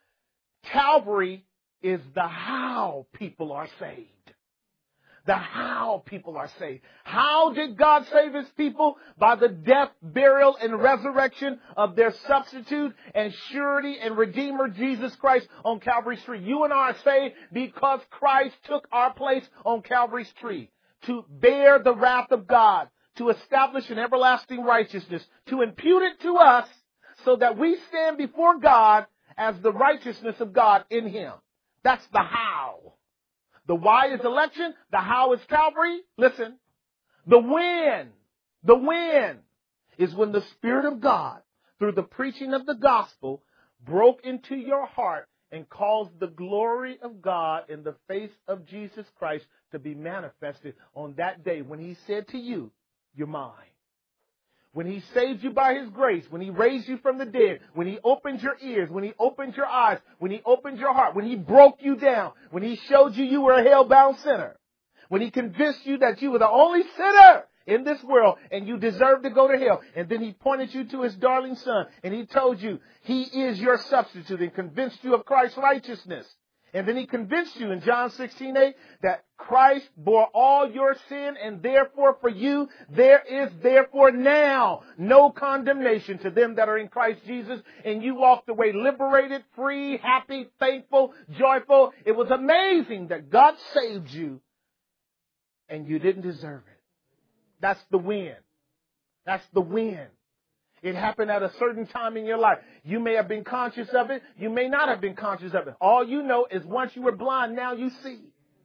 Calvary is the how people are saved. The how people are saved. How did God save his people? By the death, burial, and resurrection of their substitute and surety and redeemer, Jesus Christ, on Calvary's tree. You and I are saved because Christ took our place on Calvary's tree to bear the wrath of God, to establish an everlasting righteousness, to impute it to us so that we stand before God as the righteousness of God in him. That's the how. The why is election. The how is Calvary. Listen, the when, the when is when the Spirit of God, through the preaching of the gospel, broke into your heart and caused the glory of God in the face of Jesus Christ to be manifested on that day when he said to you, you're mine. When he saved you by his grace, when he raised you from the dead, when he opened your ears, when he opened your eyes, when he opened your heart, when he broke you down, when he showed you you were a hell-bound sinner, when he convinced you that you were the only sinner in this world and you deserve to go to hell, and then he pointed you to his darling son and he told you he is your substitute and convinced you of Christ's righteousness. And then he convinced you in John sixteen eight that Christ bore all your sin, and therefore for you there is therefore now no condemnation to them that are in Christ Jesus. And you walked away liberated, free, happy, thankful, joyful. It was amazing that God saved you and you didn't deserve it. That's the win. That's the win. It happened at a certain time in your life. You may have been conscious of it. You may not have been conscious of it. All you know is once you were blind, now you see.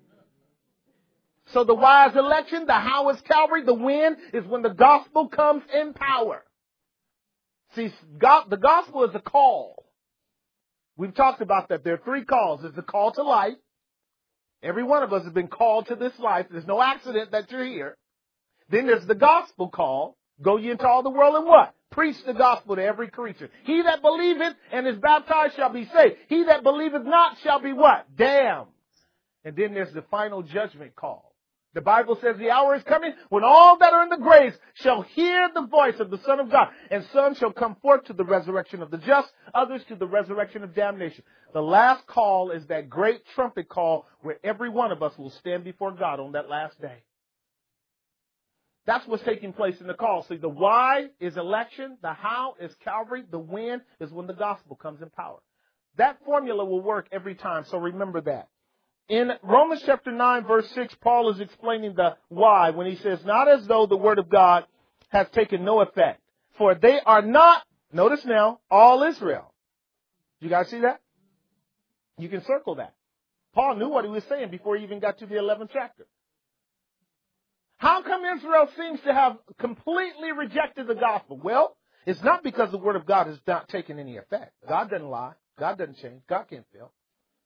So the why is election. The how is Calvary. The when is when the gospel comes in power. See, God, the gospel is a call. We've talked about that. There are three calls. There's the call to life. Every one of us has been called to this life. There's no accident that you're here. Then there's the gospel call. Go ye into all the world and what? Preach the gospel to every creature. He that believeth and is baptized shall be saved. He that believeth not shall be what? Damned. And then there's the final judgment call. The Bible says the hour is coming when all that are in the graves shall hear the voice of the Son of God. And some shall come forth to the resurrection of the just, others to the resurrection of damnation. The last call is that great trumpet call where every one of us will stand before God on that last day. That's what's taking place in the call. See, the why is election. The how is Calvary. The when is when the gospel comes in power. That formula will work every time, so remember that. In Romans chapter nine, verse six, Paul is explaining the why when he says, not as though the word of God has taken no effect. For they are not, notice now, all Israel. You guys see that? You can circle that. Paul knew what he was saying before he even got to the eleventh chapter. How come Israel seems to have completely rejected the gospel? Well, it's not because the word of God has not taken any effect. God doesn't lie. God doesn't change. God can't fail.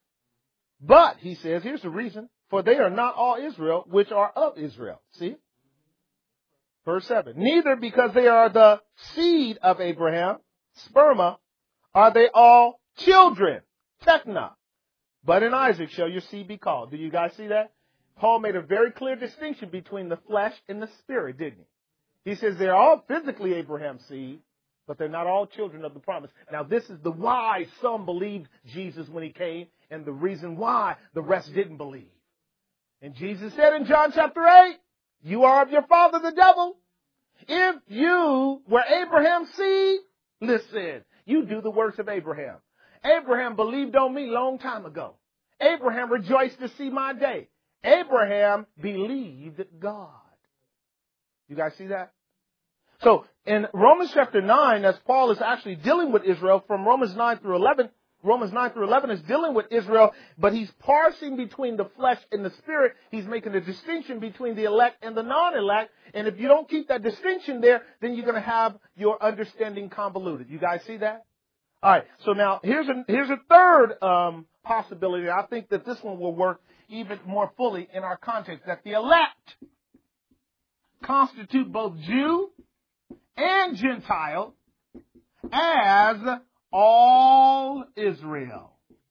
But, he says, here's the reason. For they are not all Israel, which are of Israel. See? Verse seven. Neither because they are the seed of Abraham, sperma, are they all children, techna. But in Isaac shall your seed be called. Do you guys see that? Paul made a very clear distinction between the flesh and the spirit, didn't he? He says they're all physically Abraham's seed, but they're not all children of the promise. Now, this is the why some believed Jesus when he came, and the reason why the rest didn't believe. And Jesus said in John chapter eight, you are of your father the devil. If you were Abraham's seed, listen, you do the works of Abraham. Abraham believed on me long time ago. Abraham rejoiced to see my day. Abraham believed God. You guys see that? So in Romans chapter nine, as Paul is actually dealing with Israel from Romans nine through eleven, Romans nine through eleven is dealing with Israel, but he's parsing between the flesh and the spirit. He's making a distinction between the elect and the non-elect. And if you don't keep that distinction there, then you're going to have your understanding convoluted. You guys see that? All right. So now here's a here's a third um, possibility. I think that this one will work even more fully in our context. That the elect constitute both Jew and Gentile as all Israel.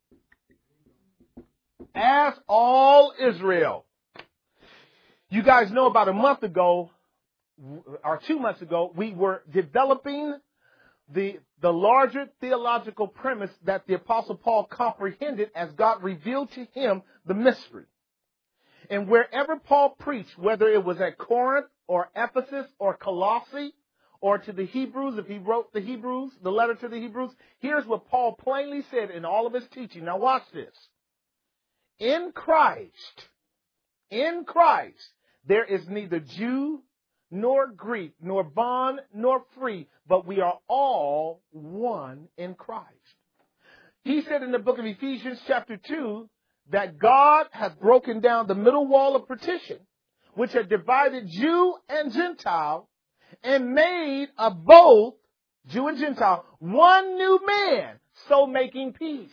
As all Israel. You guys know about a month ago, or two months ago, we were developing the, the larger theological premise that the Apostle Paul comprehended as God revealed to him the mystery. And wherever Paul preached, whether it was at Corinth or Ephesus or Colossae or to the Hebrews, if he wrote the Hebrews, the letter to the Hebrews, here's what Paul plainly said in all of his teaching. Now watch this. In Christ, in Christ, there is neither Jew nor Greek, nor bond nor free, but we are all one in Christ. He said in the book of Ephesians chapter two that God has broken down the middle wall of partition, which had divided Jew and Gentile, and made of both Jew and Gentile one new man, so making peace.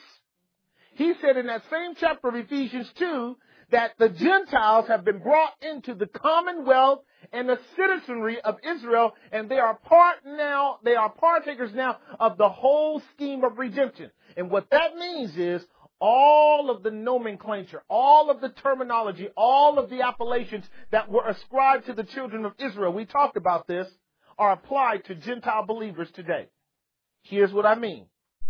He said in that same chapter of Ephesians two that the Gentiles have been brought into the commonwealth and the citizenry of Israel, and they are part now, they are partakers now of the whole scheme of redemption. And what that means is all of the nomenclature, all of the terminology, all of the appellations that were ascribed to the children of Israel, we talked about this, are applied to Gentile believers today. Here's what I mean.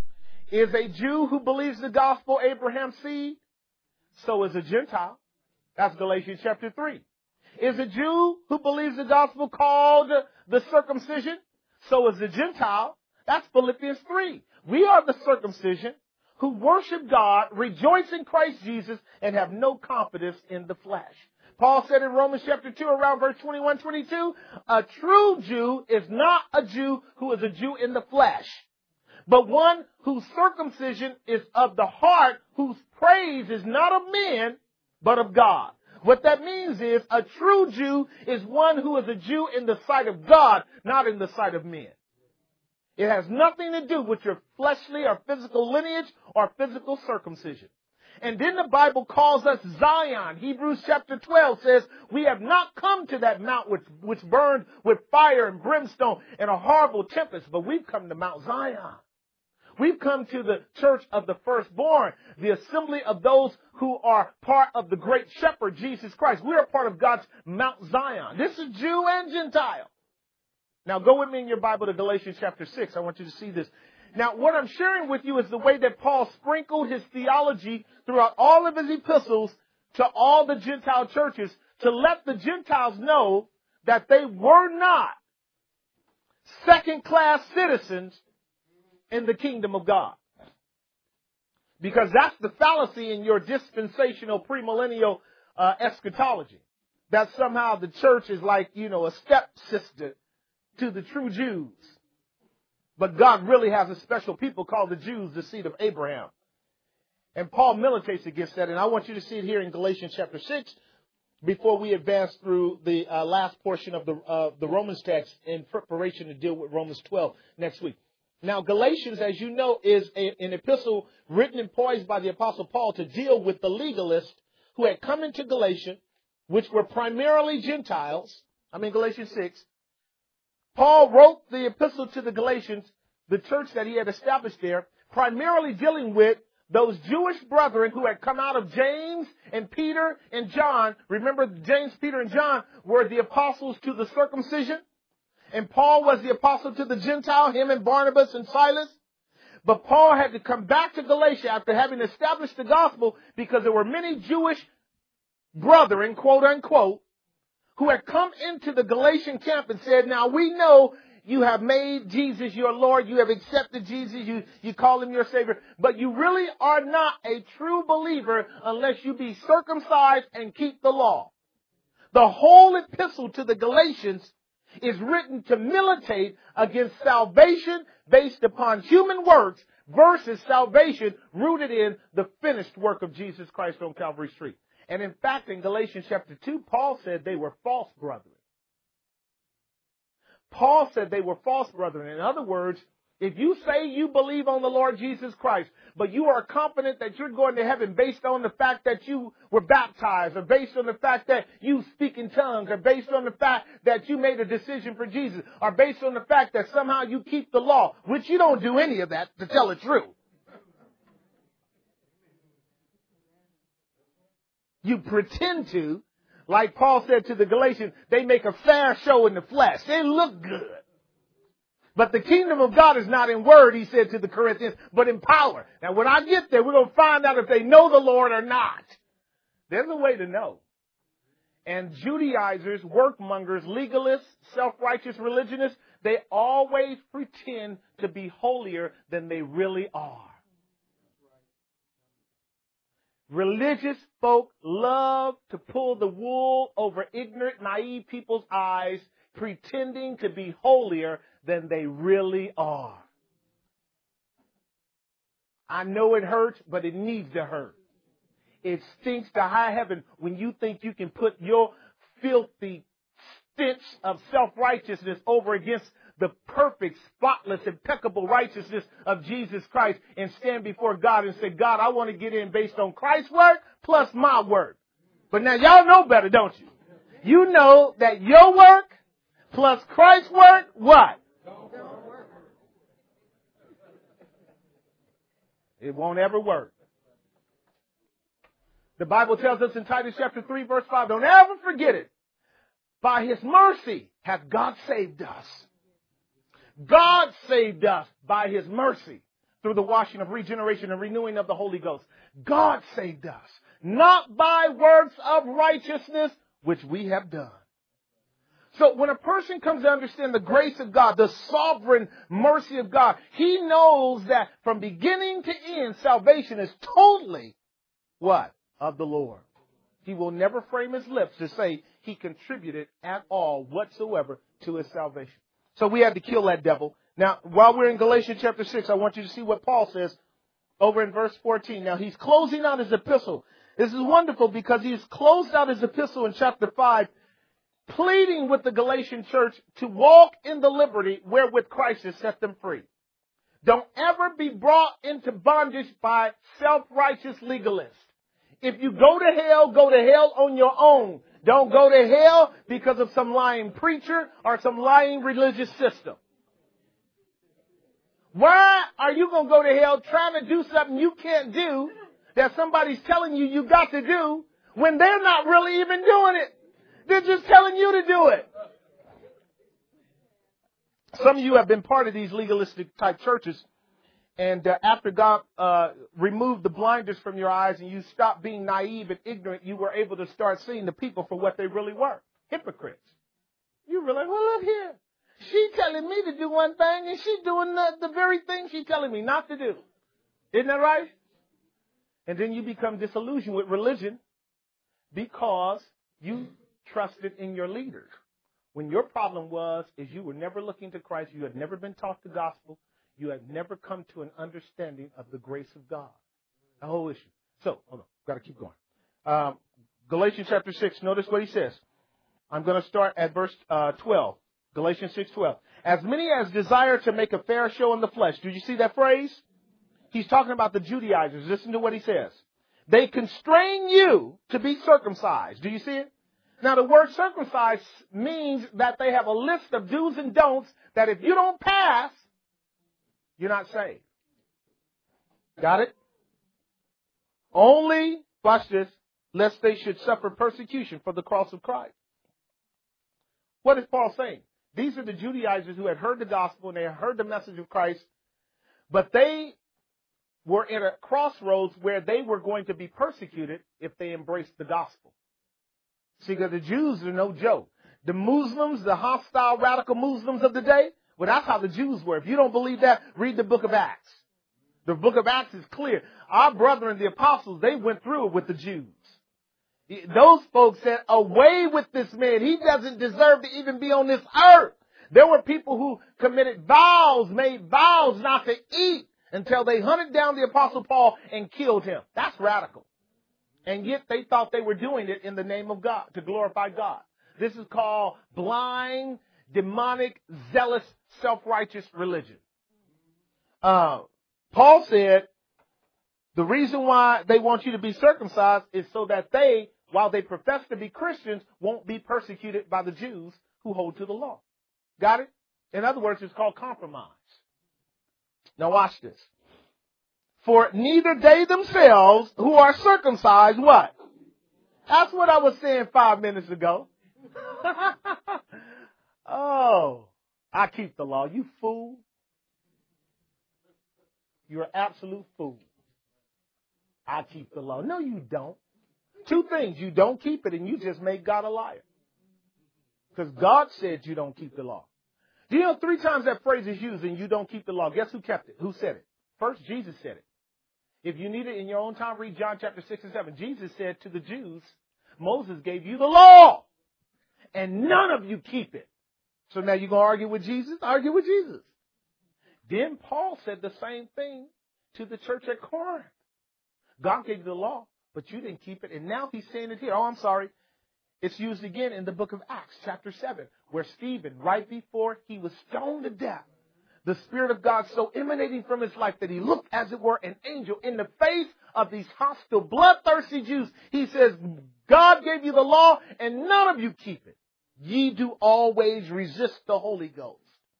Is a Jew who believes the gospel Abraham's seed? So is a Gentile. That's Galatians chapter three. Is a Jew who believes the gospel called the circumcision? So is a Gentile. That's Philippians three. We are the circumcision who worship God, rejoice in Christ Jesus, and have no confidence in the flesh. Paul said in Romans chapter two, around verse twenty-one, twenty-two, a true Jew is not a Jew who is a Jew in the flesh, but one whose circumcision is of the heart, whose praise is not of men, but of God. What that means is a true Jew is one who is a Jew in the sight of God, not in the sight of men. It has nothing to do with your fleshly or physical lineage or physical circumcision. And then the Bible calls us Zion. Hebrews chapter twelve says, we have not come to that mount which, which burned with fire and brimstone and a horrible tempest, but we've come to Mount Zion. We've come to the church of the firstborn, the assembly of those who are part of the great shepherd, Jesus Christ. We are part of God's Mount Zion. This is Jew and Gentile. Now go with me in your Bible to Galatians chapter six. I want you to see this. Now what I'm sharing with you is the way that Paul sprinkled his theology throughout all of his epistles to all the Gentile churches to let the Gentiles know that they were not second-class citizens in the kingdom of God. Because that's the fallacy in your dispensational premillennial uh, eschatology. That somehow the church is like, you know, a stepsister to the true Jews. But God really has a special people called the Jews, the seed of Abraham. And Paul militates against that. And I want you to see it here in Galatians chapter six before we advance through the uh, last portion of the, uh, the Romans text in preparation to deal with Romans twelve next week. Now, Galatians, as you know, is a, an epistle written and poised by the Apostle Paul to deal with the legalists who had come into Galatia, which were primarily Gentiles. I'm in Galatians six. Paul wrote the epistle to the Galatians, the church that he had established there, primarily dealing with those Jewish brethren who had come out of James and Peter and John. Remember, James, Peter, and John were the apostles to the circumcision. And Paul was the apostle to the Gentile, him and Barnabas and Silas. But Paul had to come back to Galatia after having established the gospel because there were many Jewish brethren, quote unquote, who had come into the Galatian camp and said, now we know you have made Jesus your Lord. You have accepted Jesus. You, you call him your Savior. But you really are not a true believer unless you be circumcised and keep the law. The whole epistle to the Galatians is written to militate against salvation based upon human works versus salvation rooted in the finished work of Jesus Christ on Calvary's tree. And in fact, in Galatians chapter two, Paul said they were false brethren. Paul said they were false brethren. In other words, If you say you believe on the Lord Jesus Christ, but you are confident that you're going to heaven based on the fact that you were baptized, or based on the fact that you speak in tongues, or based on the fact that you made a decision for Jesus, or based on the fact that somehow you keep the law, which you don't do any of that, to tell the truth. You pretend to, like Paul said to the Galatians, they make a fair show in the flesh. They look good. But the kingdom of God is not in word, he said to the Corinthians, but in power. Now, when I get there, we're going to find out if they know the Lord or not. There's a way to know. And Judaizers, workmongers, legalists, self-righteous religionists, they always pretend to be holier than they really are. Religious folk love to pull the wool over ignorant, naive people's eyes, pretending to be holier than they really are. I know it hurts, but it needs to hurt. It stinks to high heaven when you think you can put your filthy stench of self-righteousness over against the perfect, spotless, impeccable righteousness of Jesus Christ and stand before God and say, God, I want to get in based on Christ's word plus my word. But now y'all know better, don't you? You know that your work plus Christ's word, what? It won't ever work. The Bible tells us in Titus chapter three, verse five, don't ever forget it. By his mercy hath God saved us. God saved us by his mercy through the washing of regeneration and renewing of the Holy Ghost. God saved us, not by works of righteousness, which we have done. So when a person comes to understand the grace of God, the sovereign mercy of God, he knows that from beginning to end, salvation is totally what? Of the Lord. He will never frame his lips to say he contributed at all whatsoever to his salvation. So we had to kill that devil. Now, while we're in Galatians chapter six, I want you to see what Paul says over in verse fourteen. Now, he's closing out his epistle. This is wonderful because he's closed out his epistle in chapter five, pleading with the Galatian church to walk in the liberty wherewith Christ has set them free. Don't ever be brought into bondage by self-righteous legalists. If you go to hell, go to hell on your own. Don't go to hell because of some lying preacher or some lying religious system. Why are you going to go to hell trying to do something you can't do that somebody's telling you you got to do when they're not really even doing it? They're just telling you to do it. Some of you have been part of these legalistic type churches. And uh, after God uh, removed the blinders from your eyes and you stopped being naive and ignorant, you were able to start seeing the people for what they really were. Hypocrites. You realize, well, look here. She's telling me to do one thing and she's doing the, the very thing she's telling me not to do. Isn't that right? And then you become disillusioned with religion because you trusted in your leaders. When your problem was, is you were never looking to Christ. You had never been taught the gospel. You have never come to an understanding of the grace of God. The whole issue. So, hold on. Got to keep going. Um, Galatians chapter six. Notice what he says. I'm going to start at verse uh, twelve. Galatians six twelve. As many as desire to make a fair show in the flesh. Do you see that phrase? He's talking about the Judaizers. Listen to what he says. They constrain you to be circumcised. Do you see it? Now, the word circumcised means that they have a list of do's and don'ts that if you don't pass, you're not saved. Got it? Only, watch this, lest they should suffer persecution for the cross of Christ. What is Paul saying? These are the Judaizers who had heard the gospel and they had heard the message of Christ, but they were in a crossroads where they were going to be persecuted if they embraced the gospel. See, because the Jews are no joke. The Muslims, the hostile radical Muslims of the day, well, that's how the Jews were. If you don't believe that, read the book of Acts. The book of Acts is clear. Our brethren, the apostles, they went through it with the Jews. Those folks said, away with this man. He doesn't deserve to even be on this earth. There were people who committed vows, made vows not to eat until they hunted down the apostle Paul and killed him. That's radical. And yet they thought they were doing it in the name of God, to glorify God. This is called blind, demonic, zealous, self-righteous religion. uh, Paul said the reason why they want you to be circumcised is so that they, while they profess to be Christians, won't be persecuted by the Jews who hold to the law. Got it? In other words, it's called compromise. Now watch this. For neither they themselves who are circumcised, what? That's what I was saying five minutes ago. Oh, I keep the law. You fool. You're an absolute fool. I keep the law. No, you don't. Two things. You don't keep it and you just make God a liar. Because God said you don't keep the law. Do you know three times that phrase is used and you don't keep the law? Guess who kept it? Who said it? First, Jesus said it. If you need it in your own time, read John chapter six and seven. Jesus said to the Jews, Moses gave you the law and none of you keep it. So now you're going to argue with Jesus? Argue with Jesus. Then Paul said the same thing to the church at Corinth. God gave you the law, but you didn't keep it. And now he's saying it here. Oh, I'm sorry. It's used again in the book of Acts, chapter seven, where Stephen, right before he was stoned to death, the Spirit of God so emanating from his life that he looked, as it were, an angel in the face of these hostile, bloodthirsty Jews. He says, God gave you the law and none of you keep it. Ye do always resist the Holy Ghost.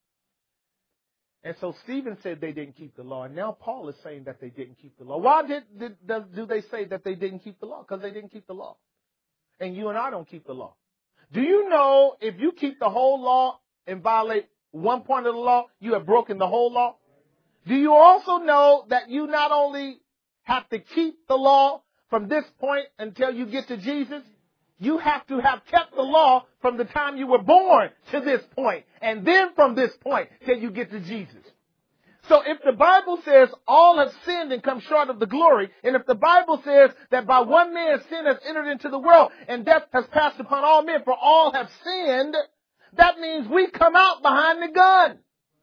And so Stephen said they didn't keep the law. And now Paul is saying that they didn't keep the law. Why did, did, do they say that they didn't keep the law? Because they didn't keep the law. And you and I don't keep the law. Do you know if you keep the whole law and violate one point of the law, you have broken the whole law? Do you also know that you not only have to keep the law from this point until you get to Jesus, you have to have kept the law from the time you were born to this point, and then from this point till you get to Jesus. So if the Bible says all have sinned and come short of the glory, and if the Bible says that by one man sin has entered into the world and death has passed upon all men, for all have sinned, that means we come out behind the gun.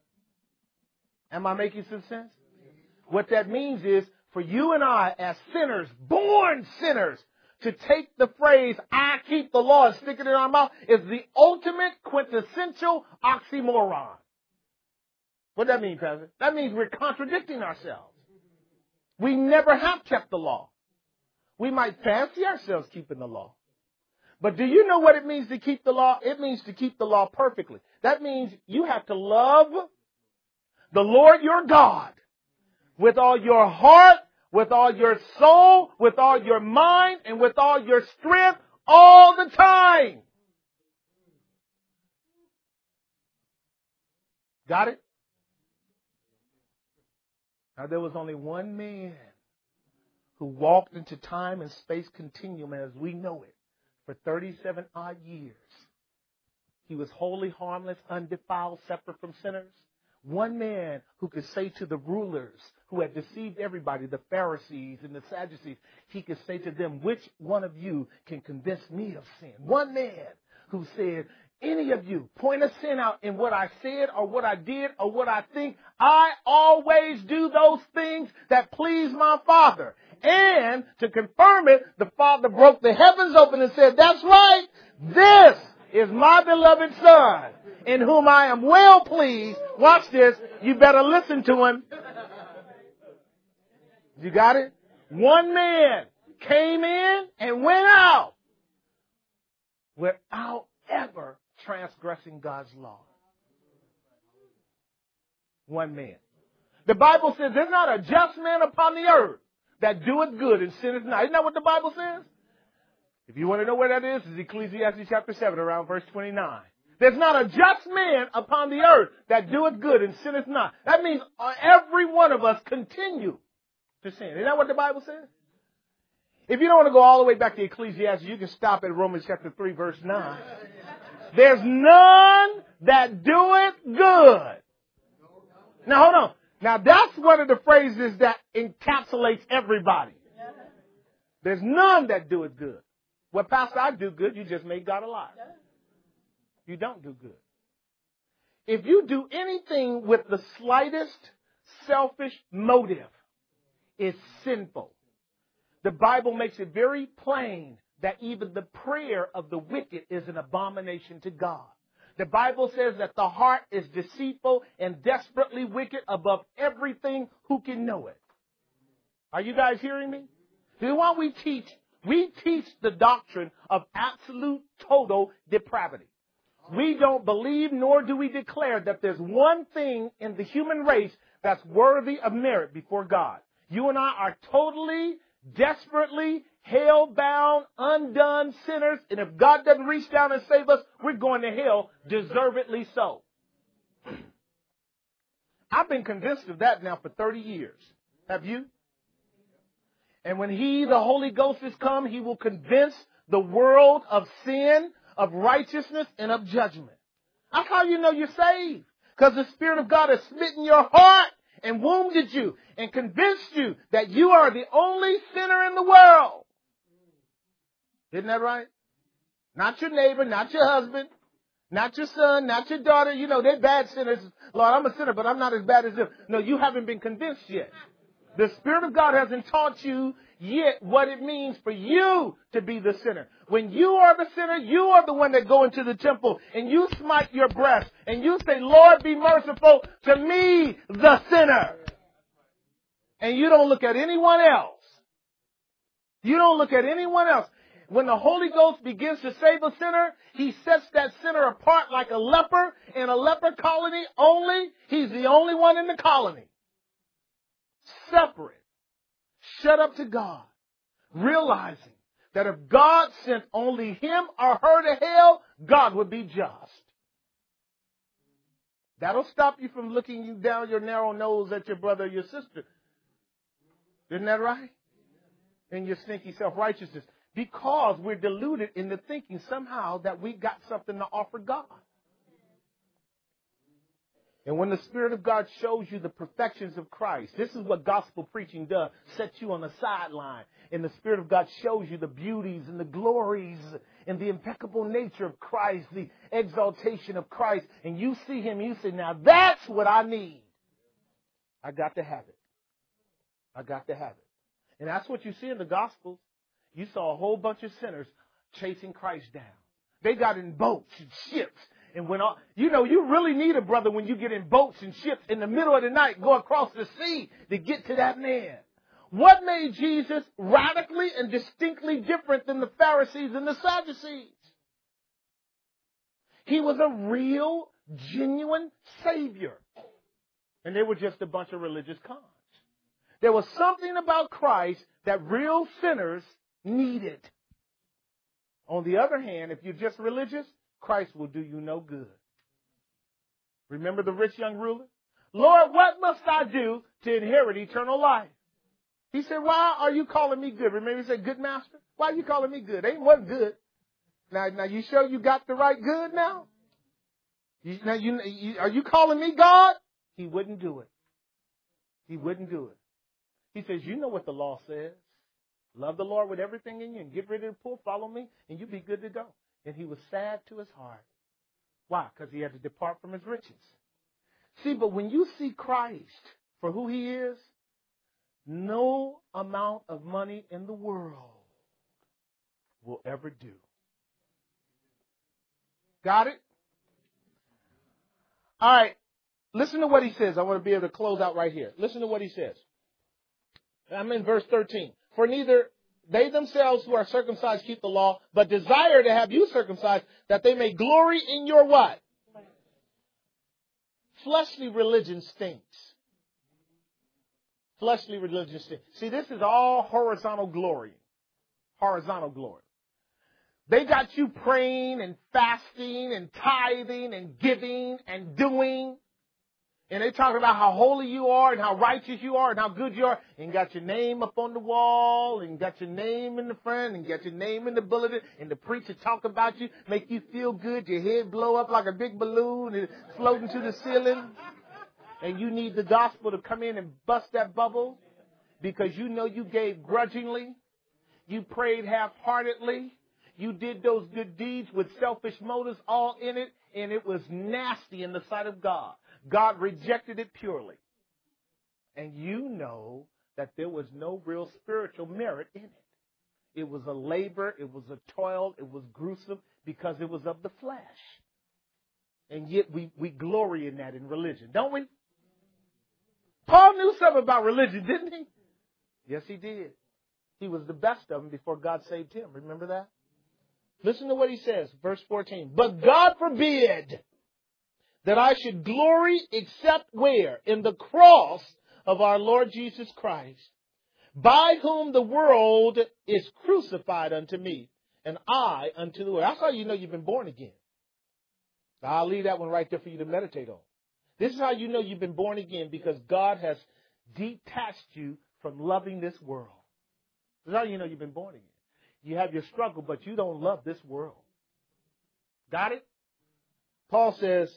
Am I making some sense? What that means is for you and I as sinners, born sinners, to take the phrase, I keep the law, and stick it in our mouth is the ultimate quintessential oxymoron. What does that mean, Pastor? That means we're contradicting ourselves. We never have kept the law. We might fancy ourselves keeping the law. But do you know what it means to keep the law? It means to keep the law perfectly. That means you have to love the Lord your God with all your heart, with all your soul, with all your mind, and with all your strength all the time. Got it? Now, there was only one man who walked into time and space continuum as we know it for thirty-seven odd years. He was holy, harmless, undefiled, separate from sinners. One man who could say to the rulers who had deceived everybody, the Pharisees and the Sadducees, he could say to them, which one of you can convince me of sin? One man who said, any of you point a sin out in what I said or what I did or what I think. I always do those things that please my Father. And to confirm it, the Father broke the heavens open and said, that's right, this is my beloved Son, in whom I am well pleased. Watch this. You better listen to him. You got it? One man came in and went out without ever transgressing God's law. One man. The Bible says there's not a just man upon the earth that doeth good and sinneth not. Isn't that what the Bible says? If you want to know where that is, it's Ecclesiastes chapter seven, around verse twenty-nine. There's not a just man upon the earth that doeth good and sinneth not. That means every one of us continue to sin. Isn't that what the Bible says? If you don't want to go all the way back to Ecclesiastes, you can stop at Romans chapter three, verse nine. There's none that doeth good. Now, hold on. Now, that's one of the phrases that encapsulates everybody. There's none that doeth good. Well, Pastor, I do good. You just made God a liar. You don't do good. If you do anything with the slightest selfish motive, it's sinful. The Bible makes it very plain that even the prayer of the wicked is an abomination to God. The Bible says that the heart is deceitful and desperately wicked above everything. Who can know it? Are you guys hearing me? Here's what we teach. We teach the doctrine of absolute total depravity. We don't believe nor do we declare that there's one thing in the human race that's worthy of merit before God. You and I are totally, desperately, hell-bound, undone sinners. And if God doesn't reach down and save us, we're going to hell, deservedly so. I've been convinced of that now for thirty years. Have you? And when He, the Holy Ghost, is come, He will convince the world of sin, of righteousness, and of judgment. That's how you know you're saved. Because the Spirit of God has smitten your heart and wounded you and convinced you that you are the only sinner in the world. Isn't that right? Not your neighbor, not your husband, not your son, not your daughter. You know, they're bad sinners. Lord, I'm a sinner, but I'm not as bad as them. No, you haven't been convinced yet. The Spirit of God hasn't taught you yet what it means for you to be the sinner. When you are the sinner, you are the one that go into the temple and you smite your breast and you say, Lord, be merciful to me, the sinner. And you don't look at anyone else. You don't look at anyone else. When the Holy Ghost begins to save a sinner, He sets that sinner apart like a leper in a leper colony only. He's the only one in the colony. Separate, shut up to God, realizing that if God sent only him or her to hell, God would be just. That'll stop you from looking you down your narrow nose at your brother or your sister. Isn't that right? And your stinky self-righteousness. Because we're deluded into thinking somehow that we got something to offer God. And when the Spirit of God shows you the perfections of Christ, this is what gospel preaching does. Sets you on the sideline. And the Spirit of God shows you the beauties and the glories and the impeccable nature of Christ, the exaltation of Christ. And you see Him, you say, now that's what I need. I got to have it. I got to have it. And that's what you see in the Gospels. You saw a whole bunch of sinners chasing Christ down. They got in boats and ships. And when all, you know, you really need a brother when you get in boats and ships in the middle of the night, go across the sea to get to that man. What made Jesus radically and distinctly different than the Pharisees and the Sadducees? He was a real, genuine Savior. And they were just a bunch of religious cons. There was something about Christ that real sinners needed. On the other hand, if you're just religious, Christ will do you no good. Remember the rich young ruler? Lord, what must I do to inherit eternal life? He said, why are you calling me good? Remember he said, good master? Why are you calling me good? Ain't what good. Now, now you sure you got the right good now? You, now you, you, are you calling me God? He wouldn't do it. He wouldn't do it. He says, you know what the law says. Love the Lord with everything in you and get rid of the poor, follow me, and you'll be good to go. And he was sad to his heart. Why? Because he had to depart from his riches. See, but when you see Christ for who He is, no amount of money in the world will ever do. Got it? All right. Listen to what he says. I want to be able to close out right here. Listen to what he says. I'm in verse thirteen. For neither they themselves who are circumcised keep the law, but desire to have you circumcised, that they may glory in your what? Fleshly religion stinks. Fleshly religion stinks. See, this is all horizontal glory. Horizontal glory. They got you praying and fasting and tithing and giving and doing. And they talk about how holy you are and how righteous you are and how good you are. And got your name up on the wall and got your name in the front and got your name in the bulletin. And the preacher talk about you, make you feel good. Your head blow up like a big balloon and floating to the ceiling. And you need the gospel to come in and bust that bubble because you know you gave grudgingly. You prayed half-heartedly. You did those good deeds with selfish motives all in it. And it was nasty in the sight of God. God rejected it purely. And you know that there was no real spiritual merit in it. It was a labor, it was a toil, it was gruesome because it was of the flesh. And yet we, we glory in that in religion, don't we? Paul knew something about religion, didn't he? Yes, he did. He was the best of them before God saved him. Remember that? Listen to what he says, verse fourteen. But God forbid that I should glory except where? In the cross of our Lord Jesus Christ, by whom the world is crucified unto me, and I unto the world. That's how you know you've been born again. I'll leave that one right there for you to meditate on. This is how you know you've been born again, because God has detached you from loving this world. This is how you know you've been born again. You have your struggle, but you don't love this world. Got it? Paul says,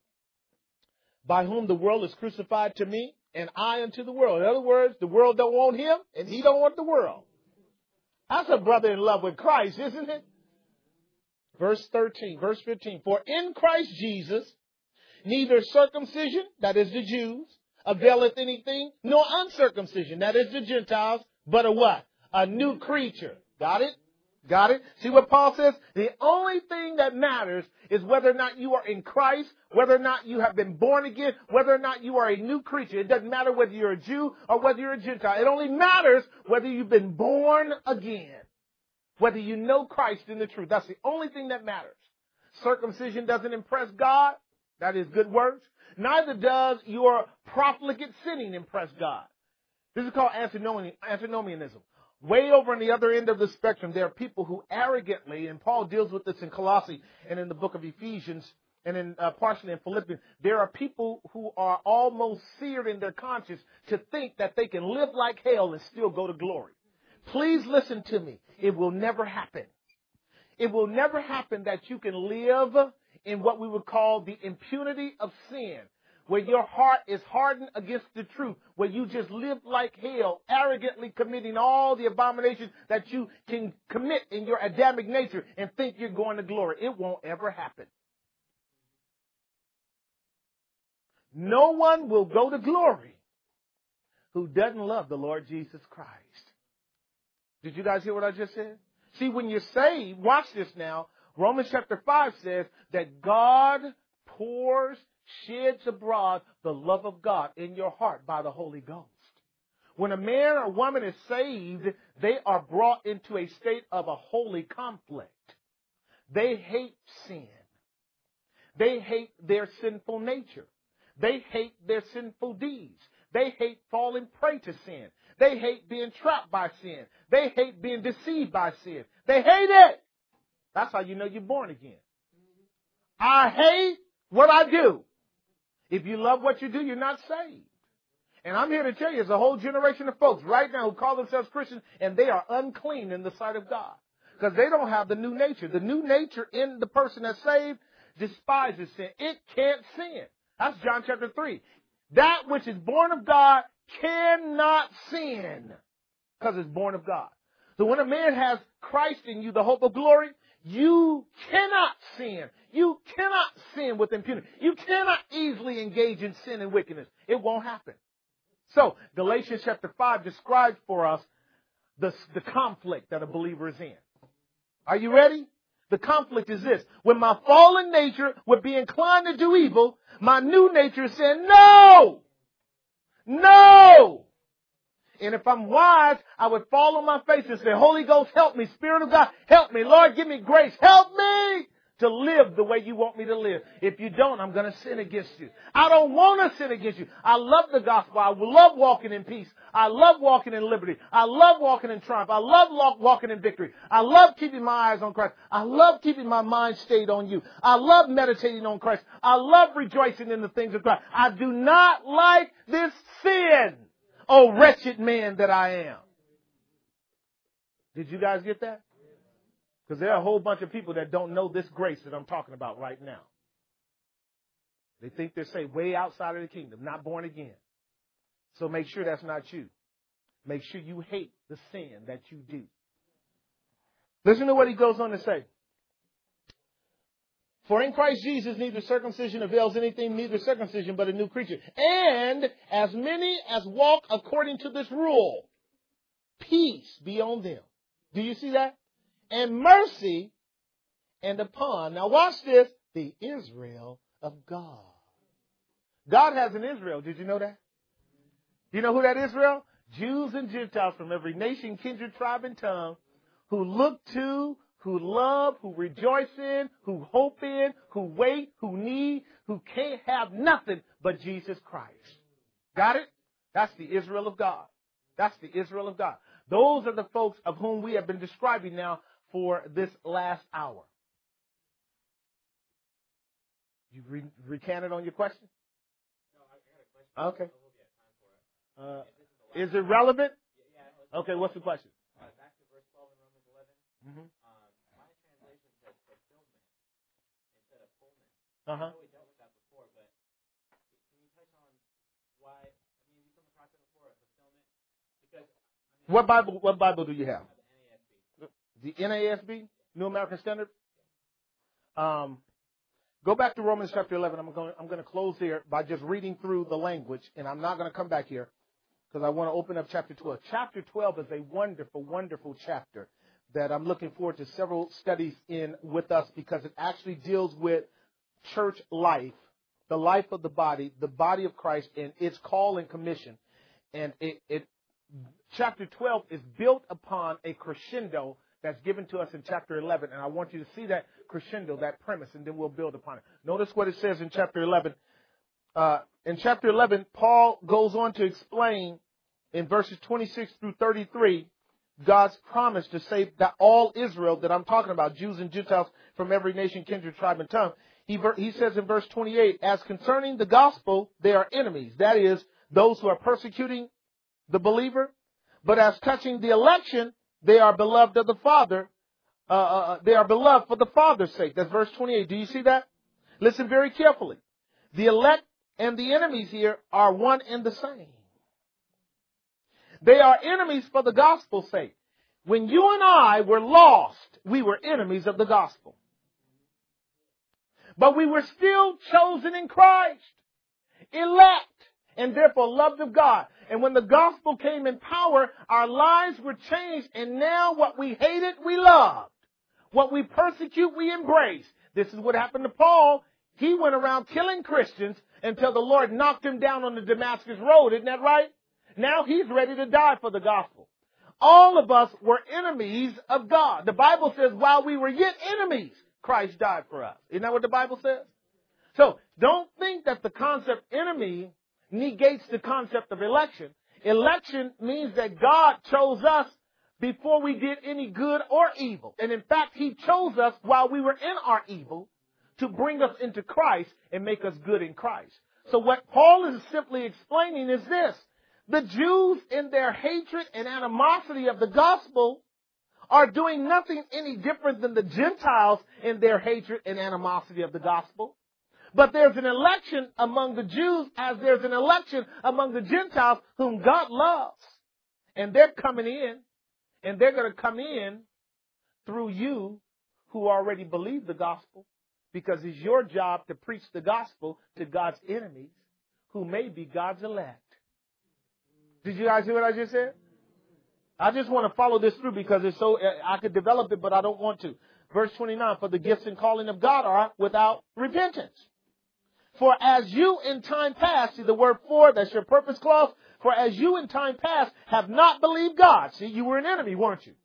by whom the world is crucified to me, and I unto the world. In other words, the world don't want him, and he don't want the world. That's a brother in love with Christ, isn't it? Verse thirteen, verse fifteen. For in Christ Jesus, neither circumcision, that is the Jews, availeth anything, nor uncircumcision, that is the Gentiles, but a what? A new creature. Got it? Got it? See what Paul says? The only thing that matters is whether or not you are in Christ, whether or not you have been born again, whether or not you are a new creature. It doesn't matter whether you're a Jew or whether you're a Gentile. It only matters whether you've been born again, whether you know Christ in the truth. That's the only thing that matters. Circumcision doesn't impress God. That is good works. Neither does your profligate sinning impress God. This is called antinomianism. Way over on the other end of the spectrum, there are people who arrogantly, and Paul deals with this in Colossae and in the book of Ephesians and in uh, partially in Philippians, there are people who are almost seared in their conscience to think that they can live like hell and still go to glory. Please listen to me. It will never happen. It will never happen that you can live in what we would call the impunity of sin, where your heart is hardened against the truth, where you just live like hell, arrogantly committing all the abominations that you can commit in your Adamic nature and think you're going to glory. It won't ever happen. No one will go to glory who doesn't love the Lord Jesus Christ. Did you guys hear what I just said? See, when you're saved, watch this now. Romans chapter five says that God pours, sheds abroad the love of God in your heart by the Holy Ghost. When a man or woman is saved, they are brought into a state of a holy conflict. They hate sin. They hate their sinful nature. They hate their sinful deeds. They hate falling prey to sin. They hate being trapped by sin. They hate being deceived by sin. They hate it. That's how you know you're born again. I hate what I do. If you love what you do, you're not saved. And I'm here to tell you, there's a whole generation of folks right now who call themselves Christians, and they are unclean in the sight of God because they don't have the new nature. The new nature in the person that's saved despises sin. It can't sin. That's John chapter three. That which is born of God cannot sin because it's born of God. So when a man has Christ in you, the hope of glory, you cannot sin. You cannot sin with impunity. You cannot easily engage in sin and wickedness. It won't happen. So Galatians chapter five describes for us the, the conflict that a believer is in. Are you ready? The conflict is this. When my fallen nature would be inclined to do evil, my new nature is saying, no! No! And if I'm wise, I would fall on my face and say, Holy Ghost, help me. Spirit of God, help me. Lord, give me grace. Help me to live the way you want me to live. If you don't, I'm going to sin against you. I don't want to sin against you. I love the gospel. I love walking in peace. I love walking in liberty. I love walking in triumph. I love walking in victory. I love keeping my eyes on Christ. I love keeping my mind stayed on you. I love meditating on Christ. I love rejoicing in the things of God. I do not like this sin. Oh, wretched man that I am. Did you guys get that? Because there are a whole bunch of people that don't know this grace that I'm talking about right now. They think they're, say, way outside of the kingdom, not born again. So make sure that's not you. Make sure you hate the sin that you do. Listen to what he goes on to say. For in Christ Jesus, neither circumcision avails anything, neither circumcision, but a new creature. And as many as walk according to this rule, peace be on them. Do you see that? And mercy and upon, now watch this, the Israel of God. God has an Israel. Did you know that? You know who that Israel? Jews and Gentiles from every nation, kindred, tribe, and tongue who look to, who love, who rejoice in, who hope in, who wait, who need, who can't have nothing but Jesus Christ. Got it? That's the Israel of God. That's the Israel of God. Those are the folks of whom we have been describing now for this last hour. You re- recanted on your question? No, I got a question. Okay. I will be at time for it. Uh, is it relevant? Okay, what's the question? Uh, back to verse twelve in Romans eleven. Mm-hmm. Um, my translation says fulfillment instead of fullness. Uh-huh. I know we dealt with that before, but can you touch on why? I mean, you come across it before, fulfillment, because. I mean, What Bible? What Bible do you have? The N A S B. The N A S B, New American Standard. Um, go back to Romans chapter eleven. I'm going. I'm going to close here by just reading through the language, and I'm not going to come back here because I want to open up chapter twelve. Chapter twelve is a wonderful, wonderful chapter that I'm looking forward to several studies in with us because it actually deals with church life, the life of the body, the body of Christ, and its call and commission. And it, it chapter twelve is built upon a crescendo that's given to us in chapter eleven. And I want you to see that crescendo, that premise, and then we'll build upon it. Notice what it says in chapter eleven. Uh, in chapter eleven, Paul goes on to explain in verses twenty-six through thirty-three, God's promise to save that all Israel that I'm talking about, Jews and Gentiles from every nation, kindred, tribe, and tongue. He, he says in verse twenty-eight, as concerning the gospel, they are enemies. That is, those who are persecuting the believer. But as touching the election, they are beloved of the Father. Uh, uh, they are beloved for the Father's sake. That's verse twenty-eight. Do you see that? Listen very carefully. The elect and the enemies here are one and the same. They are enemies for the gospel's sake. When you and I were lost, we were enemies of the gospel. But we were still chosen in Christ, elect, and therefore loved of God. And when the gospel came in power, our lives were changed. And now what we hated, we loved. What we persecute, we embrace. This is what happened to Paul. He went around killing Christians until the Lord knocked him down on the Damascus road. Isn't that right? Now he's ready to die for the gospel. All of us were enemies of God. The Bible says while we were yet enemies, Christ died for us. Isn't that what the Bible says? So don't think that the concept enemy negates the concept of election. Election means that God chose us before we did any good or evil. And in fact, He chose us while we were in our evil to bring us into Christ and make us good in Christ. So what Paul is simply explaining is this. The Jews in their hatred and animosity of the gospel are doing nothing any different than the Gentiles in their hatred and animosity of the gospel. But there's an election among the Jews as there's an election among the Gentiles whom God loves. And they're coming in, and they're going to come in through you who already believe the gospel, because it's your job to preach the gospel to God's enemies who may be God's elect. Did you guys hear what I just said? I just want to follow this through because it's so, I could develop it, but I don't want to. Verse twenty-nine, for the gifts and calling of God are without repentance. For as you in time past, see the word for, that's your purpose clause. For as you in time past have not believed God. See, you were an enemy, weren't you?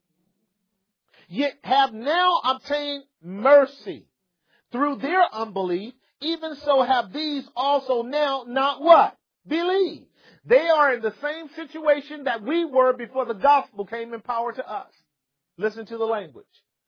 Yet have now obtained mercy through their unbelief. Even so have these also now not what? Believed. They are in the same situation that we were before the gospel came in power to us. Listen to the language.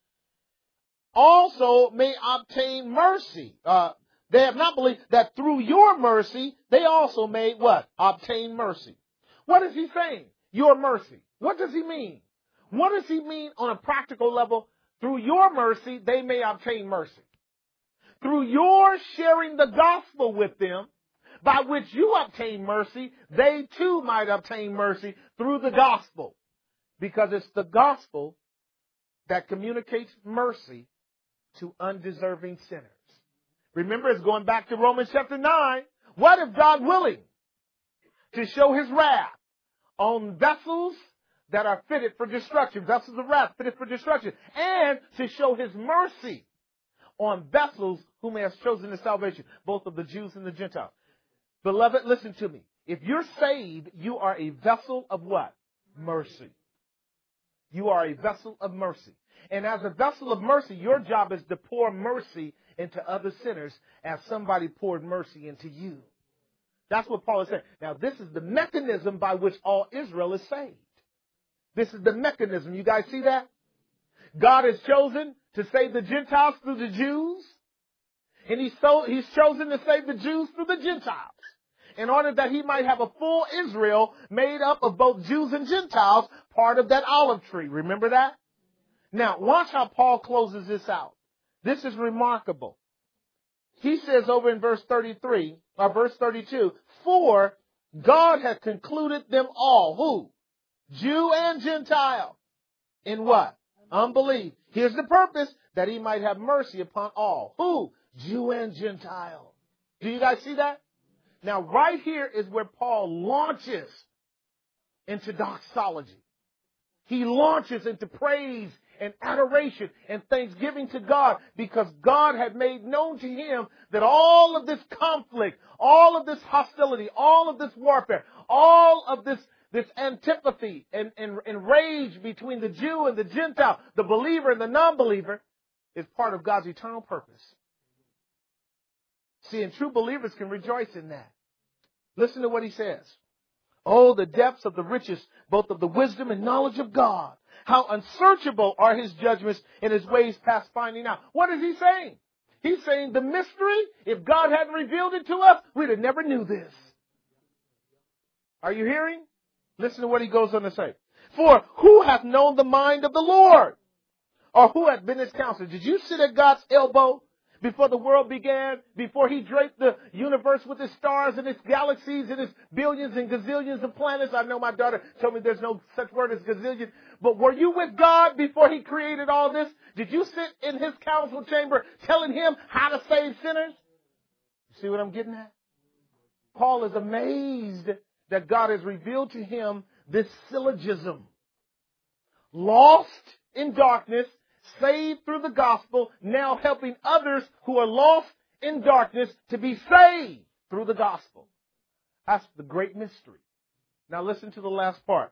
Also may obtain mercy. Uh, they have not believed that through your mercy, they also may what? Obtain mercy. What is he saying? Your mercy. What does he mean? What does he mean on a practical level? Through your mercy, they may obtain mercy. Through your sharing the gospel with them, by which you obtain mercy, they too might obtain mercy through the gospel. Because it's the gospel that communicates mercy to undeserving sinners. Remember, it's going back to Romans chapter nine. What if God willing to show His wrath on vessels that are fitted for destruction, vessels of wrath fitted for destruction, and to show His mercy on vessels whom he has chosen to salvation, both of the Jews and the Gentiles. Beloved, listen to me. If you're saved, you are a vessel of what? Mercy. You are a vessel of mercy. And as a vessel of mercy, your job is to pour mercy into other sinners as somebody poured mercy into you. That's what Paul is saying. Now, this is the mechanism by which all Israel is saved. This is the mechanism. You guys see that? God has chosen to save the Gentiles through the Jews. And he's, so, he's chosen to save the Jews through the Gentiles, in order that he might have a full Israel made up of both Jews and Gentiles, part of that olive tree. Remember that? Now, watch how Paul closes this out. This is remarkable. He says over in verse thirty-three, or verse thirty-two, for God hath concluded them all. Who? Jew and Gentile. In what? Unbelief. Here's the purpose, that he might have mercy upon all. Who? Jew and Gentile. Do you guys see that? Now, right here is where Paul launches into doxology. He launches into praise and adoration and thanksgiving to God, because God had made known to him that all of this conflict, all of this hostility, all of this warfare, all of this, this antipathy and, and, and rage between the Jew and the Gentile, the believer and the non-believer, is part of God's eternal purpose. See, and true believers can rejoice in that. Listen to what he says. Oh, the depths of the riches, both of the wisdom and knowledge of God. How unsearchable are his judgments and his ways past finding out. What is he saying? He's saying the mystery, if God hadn't revealed it to us, we'd have never knew this. Are you hearing? Listen to what he goes on to say. For who hath known the mind of the Lord? Or who hath been his counselor? Did you sit at God's elbow before the world began, before he draped the universe with its stars and its galaxies and its billions and gazillions of planets? I know my daughter told me there's no such word as gazillion. But were you with God before he created all this? Did you sit in his council chamber telling him how to save sinners? You see what I'm getting at? Paul is amazed that God has revealed to him this syllogism. Lost in darkness, saved through the gospel, now helping others who are lost in darkness to be saved through the gospel. That's the great mystery. Now listen to the last part.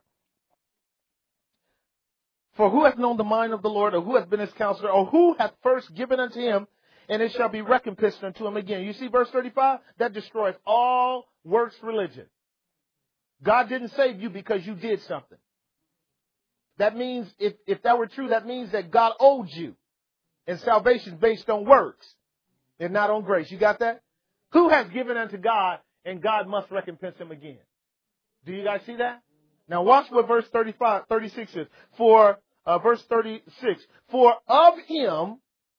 For who hath known the mind of the Lord, or who hath been his counselor, or who hath first given unto him, and it shall be recompensed unto him again. You see verse thirty-five? That destroys all works religion. God didn't save you because you did something. That means, if, if that were true, that means that God owed you. And salvation is based on works and not on grace. You got that? Who has given unto God, and God must recompense him again. Do you guys see that? Now watch what verse thirty-five, thirty-six is. For, uh, verse thirty-six. For of him,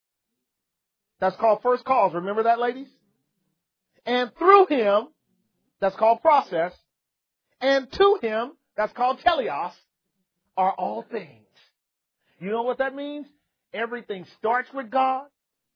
that's called first cause. Remember that, ladies? And through him, that's called process. And to him, that's called teleos, are all things. You know what that means? Everything starts with God.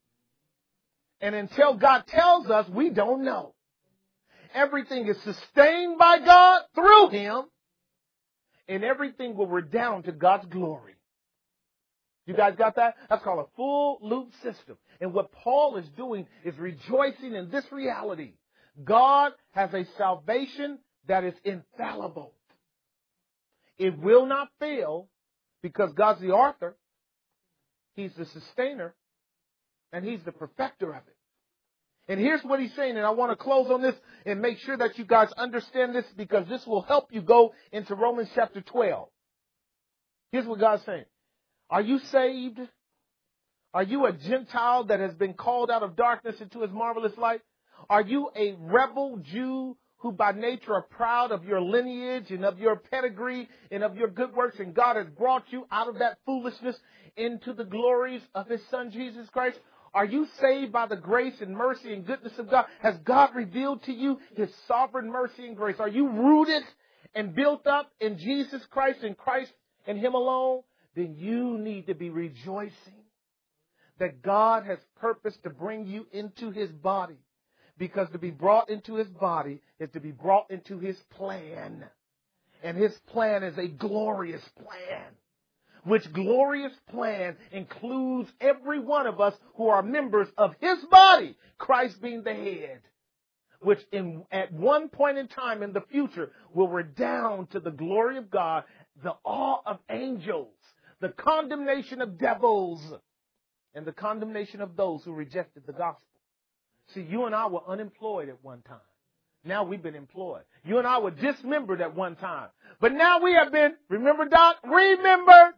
And until God tells us, we don't know. Everything is sustained by God through him. And everything will redound to God's glory. You guys got that? That's called a full loop system. And what Paul is doing is rejoicing in this reality. God has a salvation that is infallible. It will not fail because God's the author. He's the sustainer. And he's the perfecter of it. And here's what he's saying, and I want to close on this and make sure that you guys understand this, because this will help you go into Romans chapter twelve. Here's what God's saying. Are you saved? Are you a Gentile that has been called out of darkness into his marvelous light? Are you a rebel Jew who by nature are proud of your lineage and of your pedigree and of your good works, and God has brought you out of that foolishness into the glories of his Son, Jesus Christ? Are you saved by the grace and mercy and goodness of God? Has God revealed to you his sovereign mercy and grace? Are you rooted and built up in Jesus Christ and Christ and him alone? Then you need to be rejoicing that God has purposed to bring you into his body. Because to be brought into his body is to be brought into his plan. And his plan is a glorious plan. which glorious plan includes every one of us who are members of his body, Christ being the head, which in, at one point in time in the future will redound to the glory of God, the awe of angels, the condemnation of devils, and the condemnation of those who rejected the gospel. See, you and I were unemployed at one time. Now we've been employed. You and I were dismembered at one time. But now we have been, remember Doc? Remembered.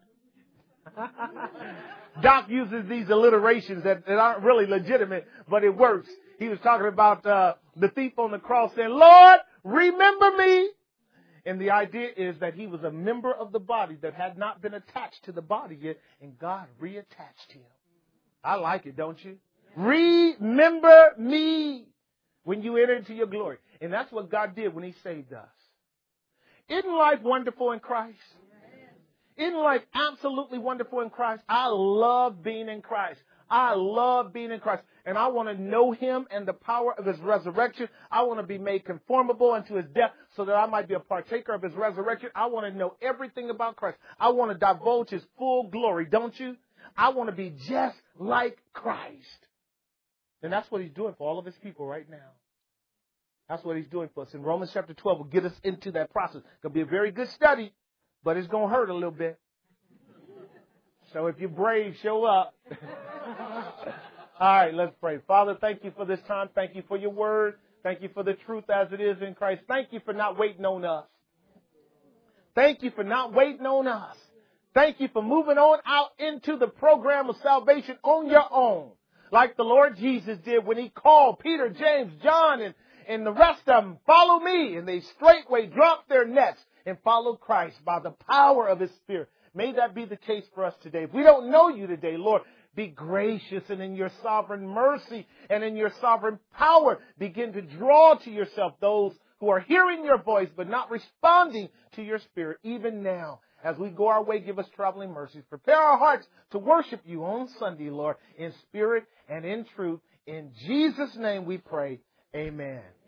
Doc uses these alliterations that, that aren't really legitimate, but it works. He was talking about uh, the thief on the cross saying, Lord, remember me. And the idea is that he was a member of the body that had not been attached to the body yet, and God reattached him. I like it, don't you? Remember me when you enter into your glory. And that's what God did when he saved us. Isn't life wonderful in Christ? Isn't life absolutely wonderful in Christ? I love being in Christ. I love being in Christ. And I want to know him and the power of his resurrection. I want to be made conformable unto his death so that I might be a partaker of his resurrection. I want to know everything about Christ. I want to divulge his full glory, don't you? I want to be just like Christ. And that's what he's doing for all of his people right now. That's what he's doing for us. In Romans chapter twelve will get us into that process. It's going to be a very good study, but it's going to hurt a little bit. So if you're brave, show up. All right, let's pray. Father, thank you for this time. Thank you for your word. Thank you for the truth as it is in Christ. Thank you for not waiting on us. Thank you for not waiting on us. Thank you for moving on out into the program of salvation on your own, like the Lord Jesus did when he called Peter, James, John, and, and the rest of them, follow me. And they straightway dropped their nets and followed Christ by the power of his Spirit. May that be the case for us today. If we don't know you today, Lord, be gracious, and in your sovereign mercy and in your sovereign power, begin to draw to yourself those who are hearing your voice but not responding to your Spirit. Even now, as we go our way, give us traveling mercies. Prepare our hearts to worship you on Sunday, Lord, in spirit and in truth. In Jesus' name we pray. Amen.